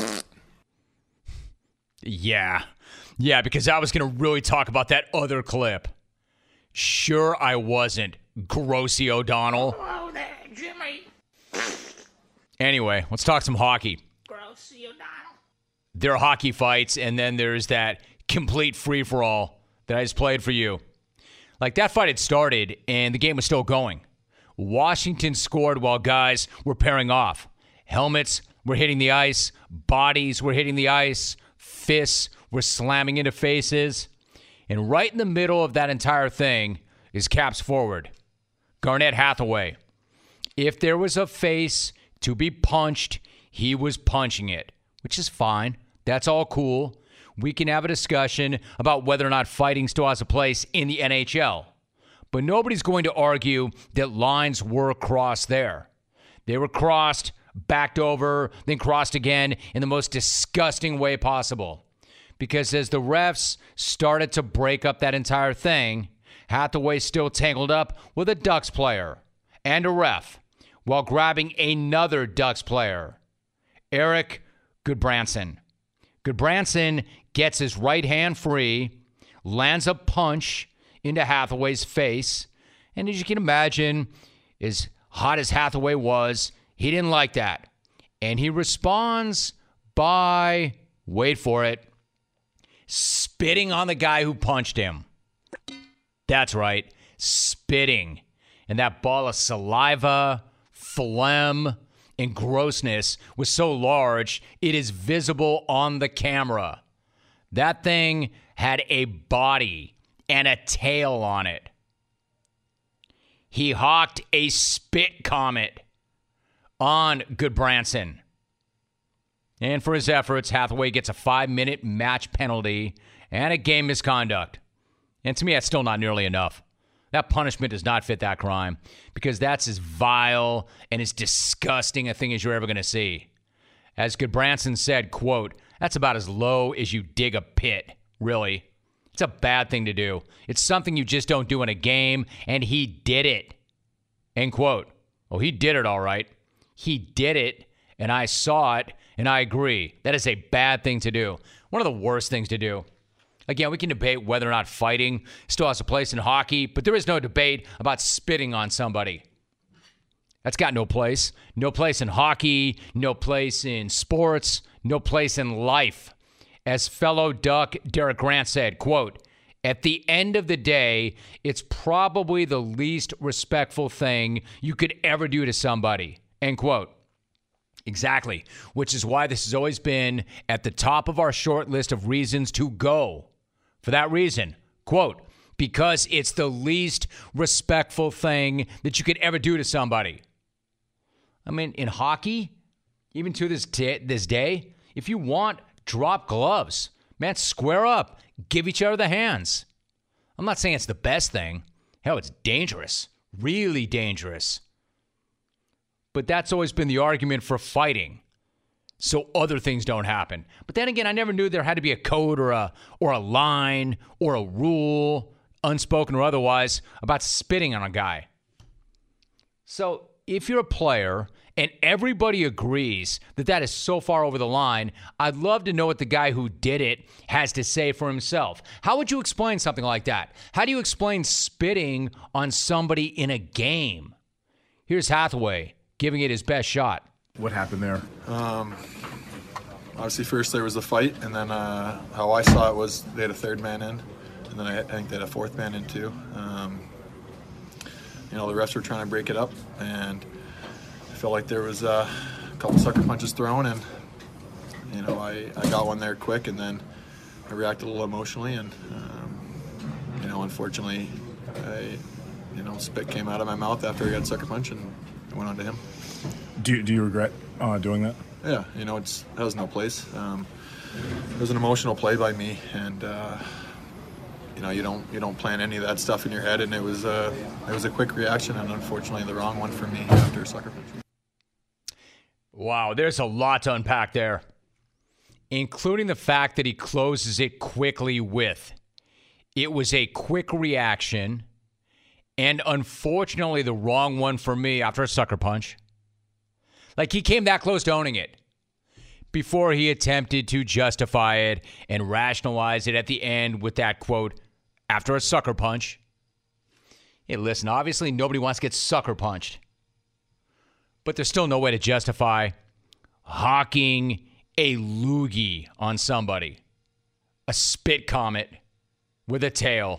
Yeah. Yeah, because I was going to really talk about that other clip. Sure I wasn't, Grossy O'Donnell. Hello there, Jimmy. Anyway, let's talk some hockey. Grossy O'Donnell. There are hockey fights, and then there's that complete free-for-all that I just played for you. Like, that fight had started, and the game was still going. Washington scored while guys were pairing off. Helmets were hitting the ice. Bodies were hitting the ice. Fists were slamming into faces. And right in the middle of that entire thing is Caps forward, Garnett Hathaway. If there was a face to be punched, he was punching it, which is fine. That's all cool. We can have a discussion about whether or not fighting still has a place in the N H L. But nobody's going to argue that lines were crossed there. They were crossed, backed over, then crossed again in the most disgusting way possible. Because as the refs started to break up that entire thing, Hathaway still tangled up with a Ducks player. and a ref while grabbing another Ducks player, Erik Gudbranson. Gudbranson gets his right hand free, lands a punch into Hathaway's face, and as you can imagine, as hot as Hathaway was, he didn't like that. And he responds by, wait for it, spitting on the guy who punched him. That's right, spitting. And that ball of saliva, phlegm, and grossness was so large, it is visible on the camera. That thing had a body and a tail on it. He hawked a spit comet on Gudbranson. And for his efforts, Hathaway gets a five-minute match penalty and a game misconduct. And to me, that's still not nearly enough. That punishment does not fit that crime because that's as vile and as disgusting a thing as you're ever going to see. As Gudbranson said, quote, that's about as low as you dig a pit, really. It's a bad thing to do. It's something you just don't do in a game, and he did it. End quote. Oh, he did it all right. He did it, and I saw it, and I agree. That is a bad thing to do. One of the worst things to do. Again, we can debate whether or not fighting still has a place in hockey, but there is no debate about spitting on somebody. That's got no place. No place in hockey, no place in sports, no place in life. As fellow Duck Derek Grant said, quote, at the end of the day, it's probably the least respectful thing you could ever do to somebody, end quote. Exactly, which is why this has always been at the top of our short list of reasons to go. For that reason, quote, because it's the least respectful thing that you could ever do to somebody. I mean, in hockey, even to this, t- this day, if you want, drop gloves. Man, square up. Give each other the hands. I'm not saying it's the best thing. Hell, it's dangerous. Really dangerous. But that's always been the argument for fighting, so other things don't happen. But then again, I never knew there had to be a code or a or a line or a rule, unspoken or otherwise, about spitting on a guy. So if you're a player and everybody agrees that that is so far over the line, I'd love to know what the guy who did it has to say for himself. How would you explain something like that? How do you explain spitting on somebody in a game? Here's Hathaway giving it his best shot. What happened there? Um, obviously, first there was the fight, and then uh, how I saw it was they had a third man in, and then I, I think they had a fourth man in too. Um, you know, the refs were trying to break it up, and I felt like there was uh, a couple sucker punches thrown, and you know, I, I got one there quick, and then I reacted a little emotionally, and um, you know, unfortunately, I, you know, spit came out of my mouth after I got a sucker punch, and it went on to him. Do, do you regret uh, doing that? Yeah, you know, it's that was no place. Um, it was an emotional play by me, and uh, you know, you don't you don't plan any of that stuff in your head, and it was a it was a quick reaction, and unfortunately, the wrong one for me after a sucker punch. Wow, there's a lot to unpack there, including the fact that he closes it quickly with, it was a quick reaction, and unfortunately, the wrong one for me after a sucker punch. Like, he came that close to owning it before he attempted to justify it and rationalize it at the end with that quote, after a sucker punch. Hey, listen, obviously nobody wants to get sucker punched. But there's still no way to justify hawking a loogie on somebody. A spit comet with a tail.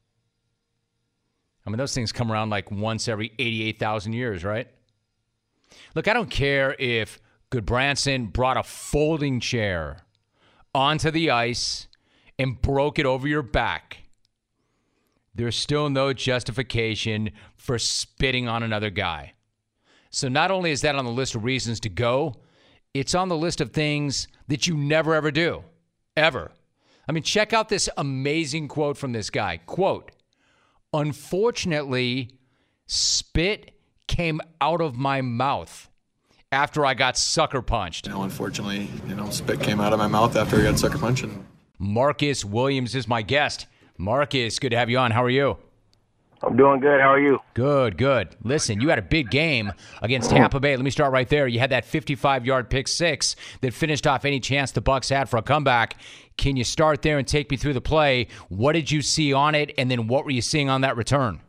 I mean, those things come around like once every eighty-eight thousand years, right? Look, I don't care if Gudbranson brought a folding chair onto the ice and broke it over your back. There's still no justification for spitting on another guy. So not only is that on the list of reasons to go, it's on the list of things that you never, ever do. Ever. I mean, check out this amazing quote from this guy. Quote, unfortunately, spit came out of my mouth after I got sucker punched. You know, unfortunately, you know, spit came out of my mouth after I got sucker punched. And Marcus Williams is my guest. Marcus, good to have you on. How are you? I'm doing good. How are you? Good, good. Listen, you had a big game against Tampa Bay. Let me start right there. You had that fifty-five-yard pick six that finished off any chance the Bucs had for a comeback. Can you start there and take me through the play? What did you see on it, and then what were you seeing on that return?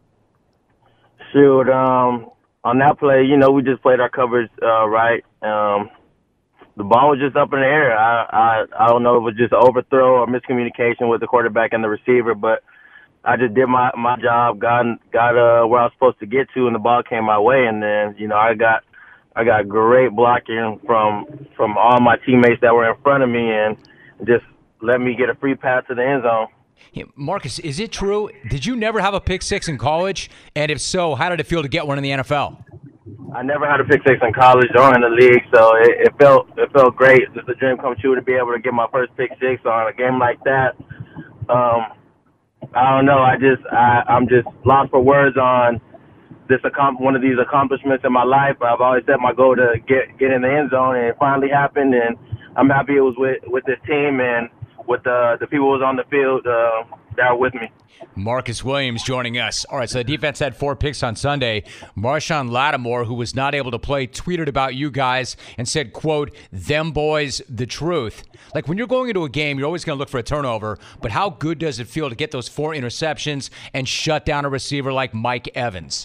Shoot, um, on that play, you know, we just played our coverage uh, right. Um, the ball was just up in the air. I, I I don't know if it was just an overthrow or miscommunication with the quarterback and the receiver, but I just did my, my job, got got uh, where I was supposed to get to, and the ball came my way. And then, you know, I got I got great blocking from from all my teammates that were in front of me, and just let me get a free pass to the end zone. Hey, Marcus, is it true? Did you never have a pick six in college? And if so, how did it feel to get one in the N F L? I never had a pick six in college or in the league, so it, it felt it felt great. It's a dream come true to be able to get my first pick six on a game like that. Um, I don't know. I just I, I'm just lost for words on this one of these accomplishments in my life. I've always set my goal to get get in the end zone, and it finally happened. And I'm happy it was with with this team and with the the people who was on the field uh, that were with me. Marcus Williams joining us. All right, so the defense had four picks on Sunday. Marshawn Lattimore, who was not able to play, tweeted about you guys and said, quote, "Them boys, the truth." Like, when you're going into a game, you're always going to look for a turnover, but how good does it feel to get those four interceptions and shut down a receiver like Mike Evans?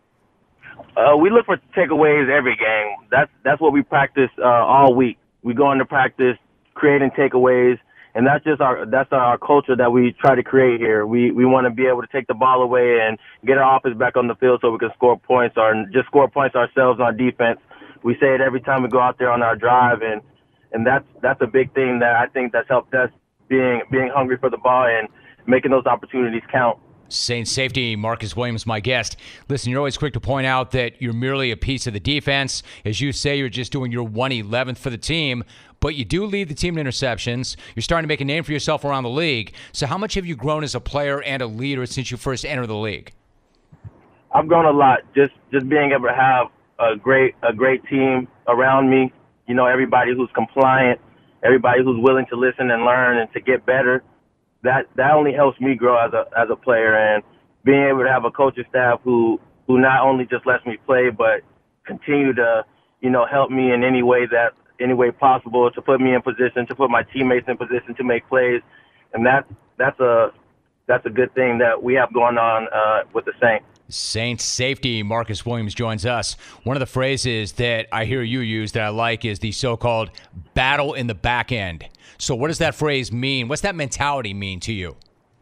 Uh, we look for takeaways every game. That's that's what we practice uh, all week. We go into practice creating takeaways. And that's just our that's our culture that we try to create here. We we want to be able to take the ball away and get our offense back on the field so we can score points or just score points ourselves on defense. We say it every time we go out there on our drive, and and that's that's a big thing that I think that's helped us being being hungry for the ball and making those opportunities count. Saints safety Marcus Williams, my guest. Listen, you're always quick to point out that you're merely a piece of the defense. As you say, you're just doing your one eleventh for the team, but you do lead the team in interceptions. You're starting to make a name for yourself around the league. So how much have you grown as a player and a leader since you first entered the league? I've grown a lot. Just just being able to have a great a great team around me. You know, everybody who's compliant, everybody who's willing to listen and learn and to get better. That that only helps me grow as a as a player, and being able to have a coaching staff who who not only just lets me play, but continue to, you know, help me in any way that any way possible to put me in position, to put my teammates in position to make plays, and that that's a that's a good thing that we have going on uh, with the Saints. Saints safety Marcus Williams joins us. One of the phrases that I hear you use that I like is the so-called battle in the back end. So what does that phrase mean? What's that mentality mean to you?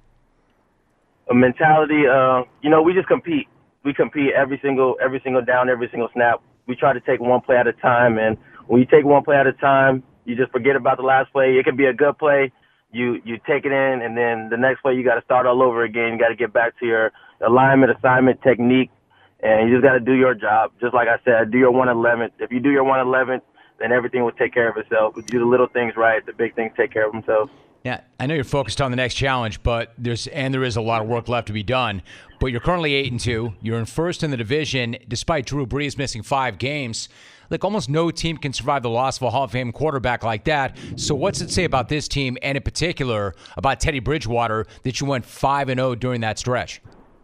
A mentality, uh, you know, we just compete. We compete every single every single down, every single snap. We try to take one play at a time, and when you take one play at a time, you just forget about the last play. It can be a good play. You you take it in, and then the next play you got to start all over again. You got to get back to your alignment, assignment, technique, and you just got to do your job. Just like I said, do your one eleventh. If you do your one eleventh, then everything will take care of itself. If you do the little things right, the big things take care of themselves. Yeah, I know you're focused on the next challenge, but there's and there is a lot of work left to be done. But you're currently eight and two. You're in first in the division, despite Drew Brees missing five games. Like, almost no team can survive the loss of a Hall of Fame quarterback like that. So what's it say about this team, and in particular about Teddy Bridgewater, that you went five and zero during that stretch?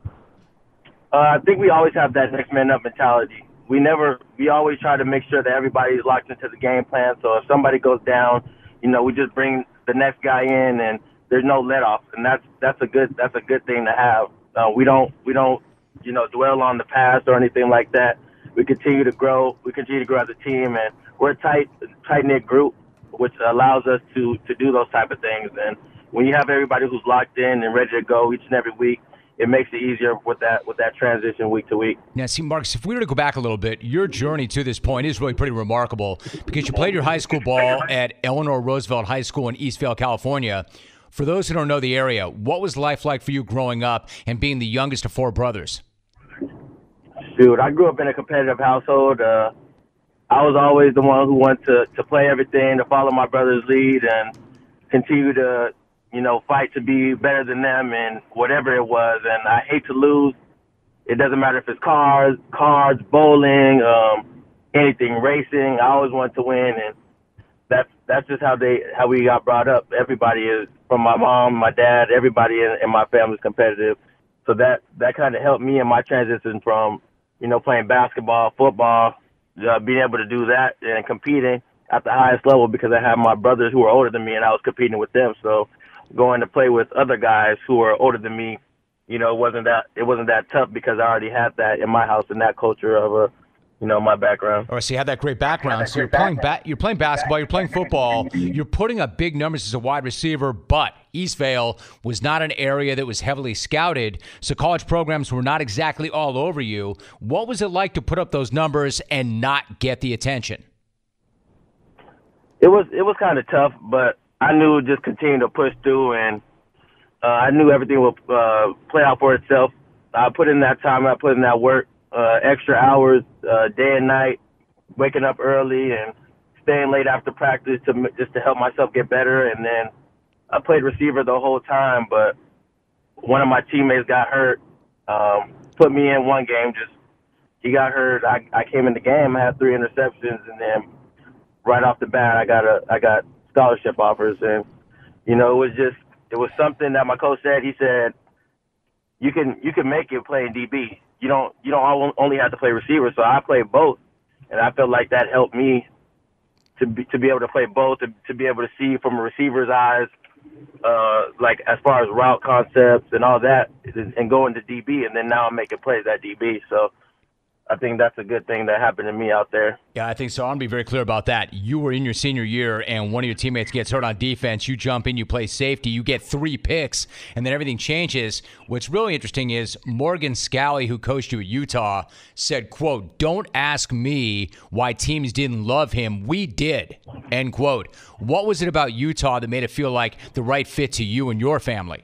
Uh, I think we always have that next man up mentality. We never, we always try to make sure that everybody's locked into the game plan. So if somebody goes down, you know, we just bring the next guy in, and there's no let off, and that's that's a good that's a good thing to have. Uh, we don't we don't you know dwell on the past or anything like that. We continue to grow. We continue to grow as a team, and we're a tight tight knit group, which allows us to to do those type of things. And when you have everybody who's locked in and ready to go each and every week, it makes it easier with that with that transition week to week. Now, see, Marcus, if we were to go back a little bit, your journey to this point is really pretty remarkable because you played your high school ball at Eleanor Roosevelt High School in Eastvale, California. For those who don't know the area, what was life like for you growing up and being the youngest of four brothers? Dude, I grew up in a competitive household. Uh, I was always the one who wanted to, to play everything, to follow my brother's lead, and continue to, you know, fight to be better than them and whatever it was. And I hate to lose. It doesn't matter if it's cars, cards, bowling, um, anything, racing. I always wanted to win, and that's that's just how they how we got brought up. Everybody is, from my mom, my dad, everybody in, in my family is competitive. So that, that kind of helped me in my transition from, you know, playing basketball, football, uh, being able to do that and competing at the highest level because I had my brothers who were older than me and I was competing with them. So going to play with other guys who were older than me, you know, wasn't that it wasn't that tough because I already had that in my house and that culture of a, you know, my background. All right, so you have that great background. So you're playing ba- you're playing basketball, you're playing football, you're putting up big numbers as a wide receiver, but Eastvale was not an area that was heavily scouted, so college programs were not exactly all over you. What was it like to put up those numbers and not get the attention? It was it was kind of tough, but I knew just continue to push through, and uh, I knew everything would uh, play out for itself. I put in that time, I put in that work. Uh, extra hours, uh, day and night, waking up early and staying late after practice to just to help myself get better. And then I played receiver the whole time, but one of my teammates got hurt, um, put me in one game. Just he got hurt. I, I came in the game, I had three interceptions, and then right off the bat, I got a I got scholarship offers, and you know it was just it was something that my coach said. He said, "You can you can make it playing D B. You don't you don't only have to play receiver." So I played both, and I felt like that helped me to be to be able to play both, to, to be able to see from a receiver's eyes, uh, like as far as route concepts and all that, and go into D B. And then now I'm making plays at D B. So I think that's a good thing that happened to me out there. Yeah, I think so. I want to be very clear about that. You were in your senior year, and one of your teammates gets hurt on defense. You jump in, you play safety, you get three picks, and then everything changes. What's really interesting is Morgan Scalley, who coached you at Utah, said, quote, "Don't ask me why teams didn't love him. We did," end quote. What was it about Utah that made it feel like the right fit to you and your family?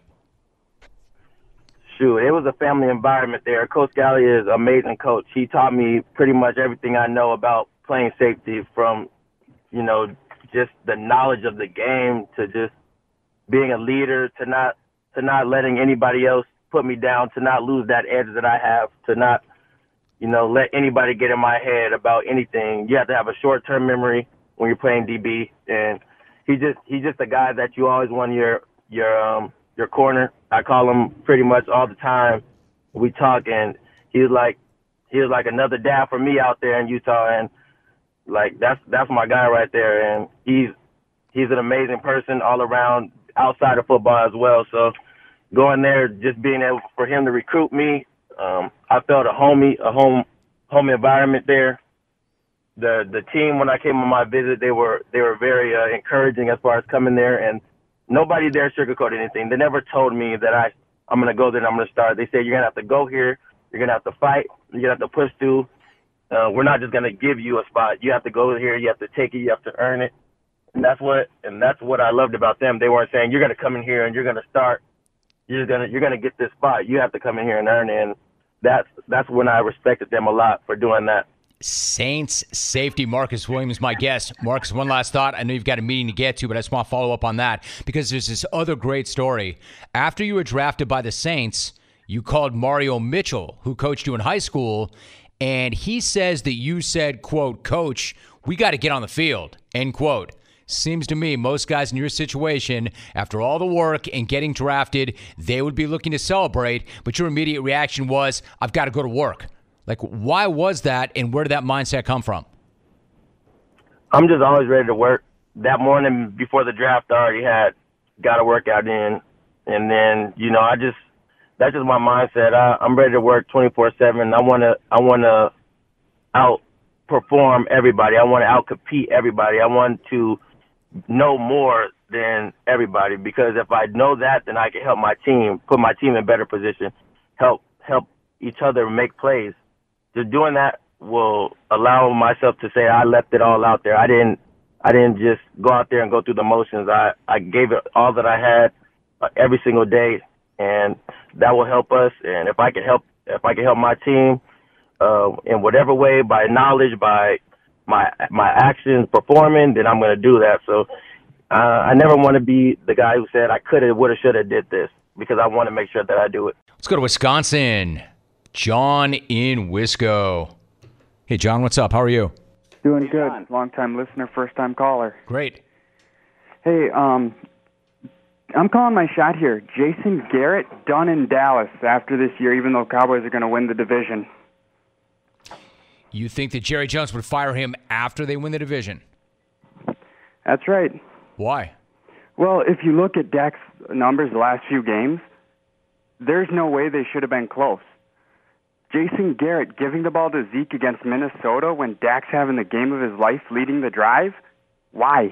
Shoot, it was a family environment there. Coach Scalley is an amazing coach. He taught me pretty much everything I know about playing safety, from, you know, just the knowledge of the game to just being a leader, to not to not letting anybody else put me down, to not lose that edge that I have, to not, you know, let anybody get in my head about anything. You have to have a short-term memory when you're playing D B, and he just he's just a guy that you always want your your um your corner. I call him pretty much all the time. We talk, and he's like he was like another dad for me out there in Utah, and like that's that's my guy right there. And he's he's an amazing person all around, outside of football as well. So going there, just being able for him to recruit me, um, I felt a homey a home home environment there. The the team, when I came on my visit, they were they were very uh, encouraging as far as coming there, and nobody there sugarcoated anything. They never told me that I, I'm going to go there and I'm going to start. They said, you're going to have to go here. You're going to have to fight. You're going to have to push through. Uh, we're not just going to give you a spot. You have to go here. You have to take it. You have to earn it. And that's what, and that's what I loved about them. They weren't saying, you're going to come in here and you're going to start. You're going to, you're going to get this spot. You have to come in here and earn it. And that's, that's when I respected them a lot for doing that. Saints safety Marcus Williams, my guest. Marcus, one last thought. I know you've got a meeting to get to, but I just want to follow up on that because there's this other great story. After you were drafted by the Saints, you called Mario Mitchell, who coached you in high school, and he says that you said, quote, "Coach, we got to get on the field," end quote. Seems to me most guys in your situation, after all the work and getting drafted, they would be looking to celebrate, but your immediate reaction was, I've got to go to work. Like, why was that, and where did that mindset come from? I'm just always ready to work. That morning before the draft, I already had got a workout in, and then, you know, I just that's just my mindset. I, I'm ready to work twenty-four seven. I want to I want to outperform everybody. I want to outcompete everybody. I want to know more than everybody, because if I know that, then I can help my team, put my team in a better position, help help each other make plays. Just doing that will allow myself to say I left it all out there. I didn't I didn't just go out there and go through the motions. I, I gave it all that I had uh, every single day, and that will help us. And if I can help if I can help my team uh, in whatever way, by knowledge, by my my actions, performing, then I'm going to do that. So uh, I never want to be the guy who said I could have, would have, should have did this, because I want to make sure that I do it. Let's go to Wisconsin. John in Wisco. Hey, John, what's up? How are you? Doing good. Long-time listener, first-time caller. Great. Hey, um, I'm calling my shot here. Jason Garrett done in Dallas after this year, even though Cowboys are going to win the division. You think that Jerry Jones would fire him after they win the division? That's right. Why? Well, if you look at Dak's numbers the last few games, there's no way they should have been close. Jason Garrett giving the ball to Zeke against Minnesota when Dak's having the game of his life leading the drive? Why?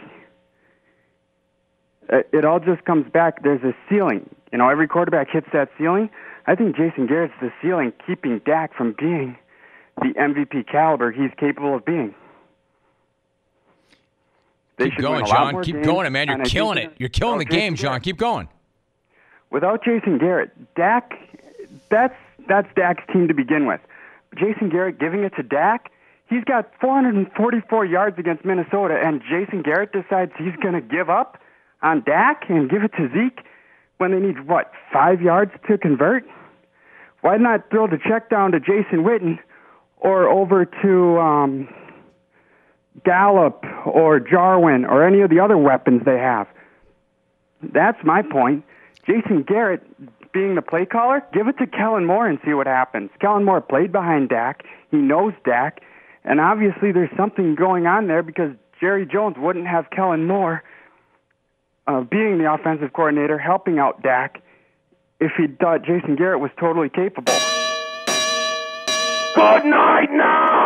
It all just comes back. There's a ceiling. You know, every quarterback hits that ceiling. I think Jason Garrett's the ceiling, keeping Dak from being the M V P caliber he's capable of being. They Keep going, John. Keep going, man. You're killing it. You're killing the game, John. Keep going. Without Jason Garrett, Dak, that's that's Dak's team to begin with. Jason Garrett giving it to Dak, he's got four hundred forty-four yards against Minnesota, and Jason Garrett decides he's going to give up on Dak and give it to Zeke when they need, what, five yards to convert? Why not throw the check down to Jason Witten or over to um, Gallup or Jarwin or any of the other weapons they have? That's my point. Jason Garrett, being the play caller, give it to Kellen Moore and see what happens. Kellen Moore played behind Dak. He knows Dak. And obviously there's something going on there because Jerry Jones wouldn't have Kellen Moore uh, being the offensive coordinator, helping out Dak, if he thought Jason Garrett was totally capable. Good night now!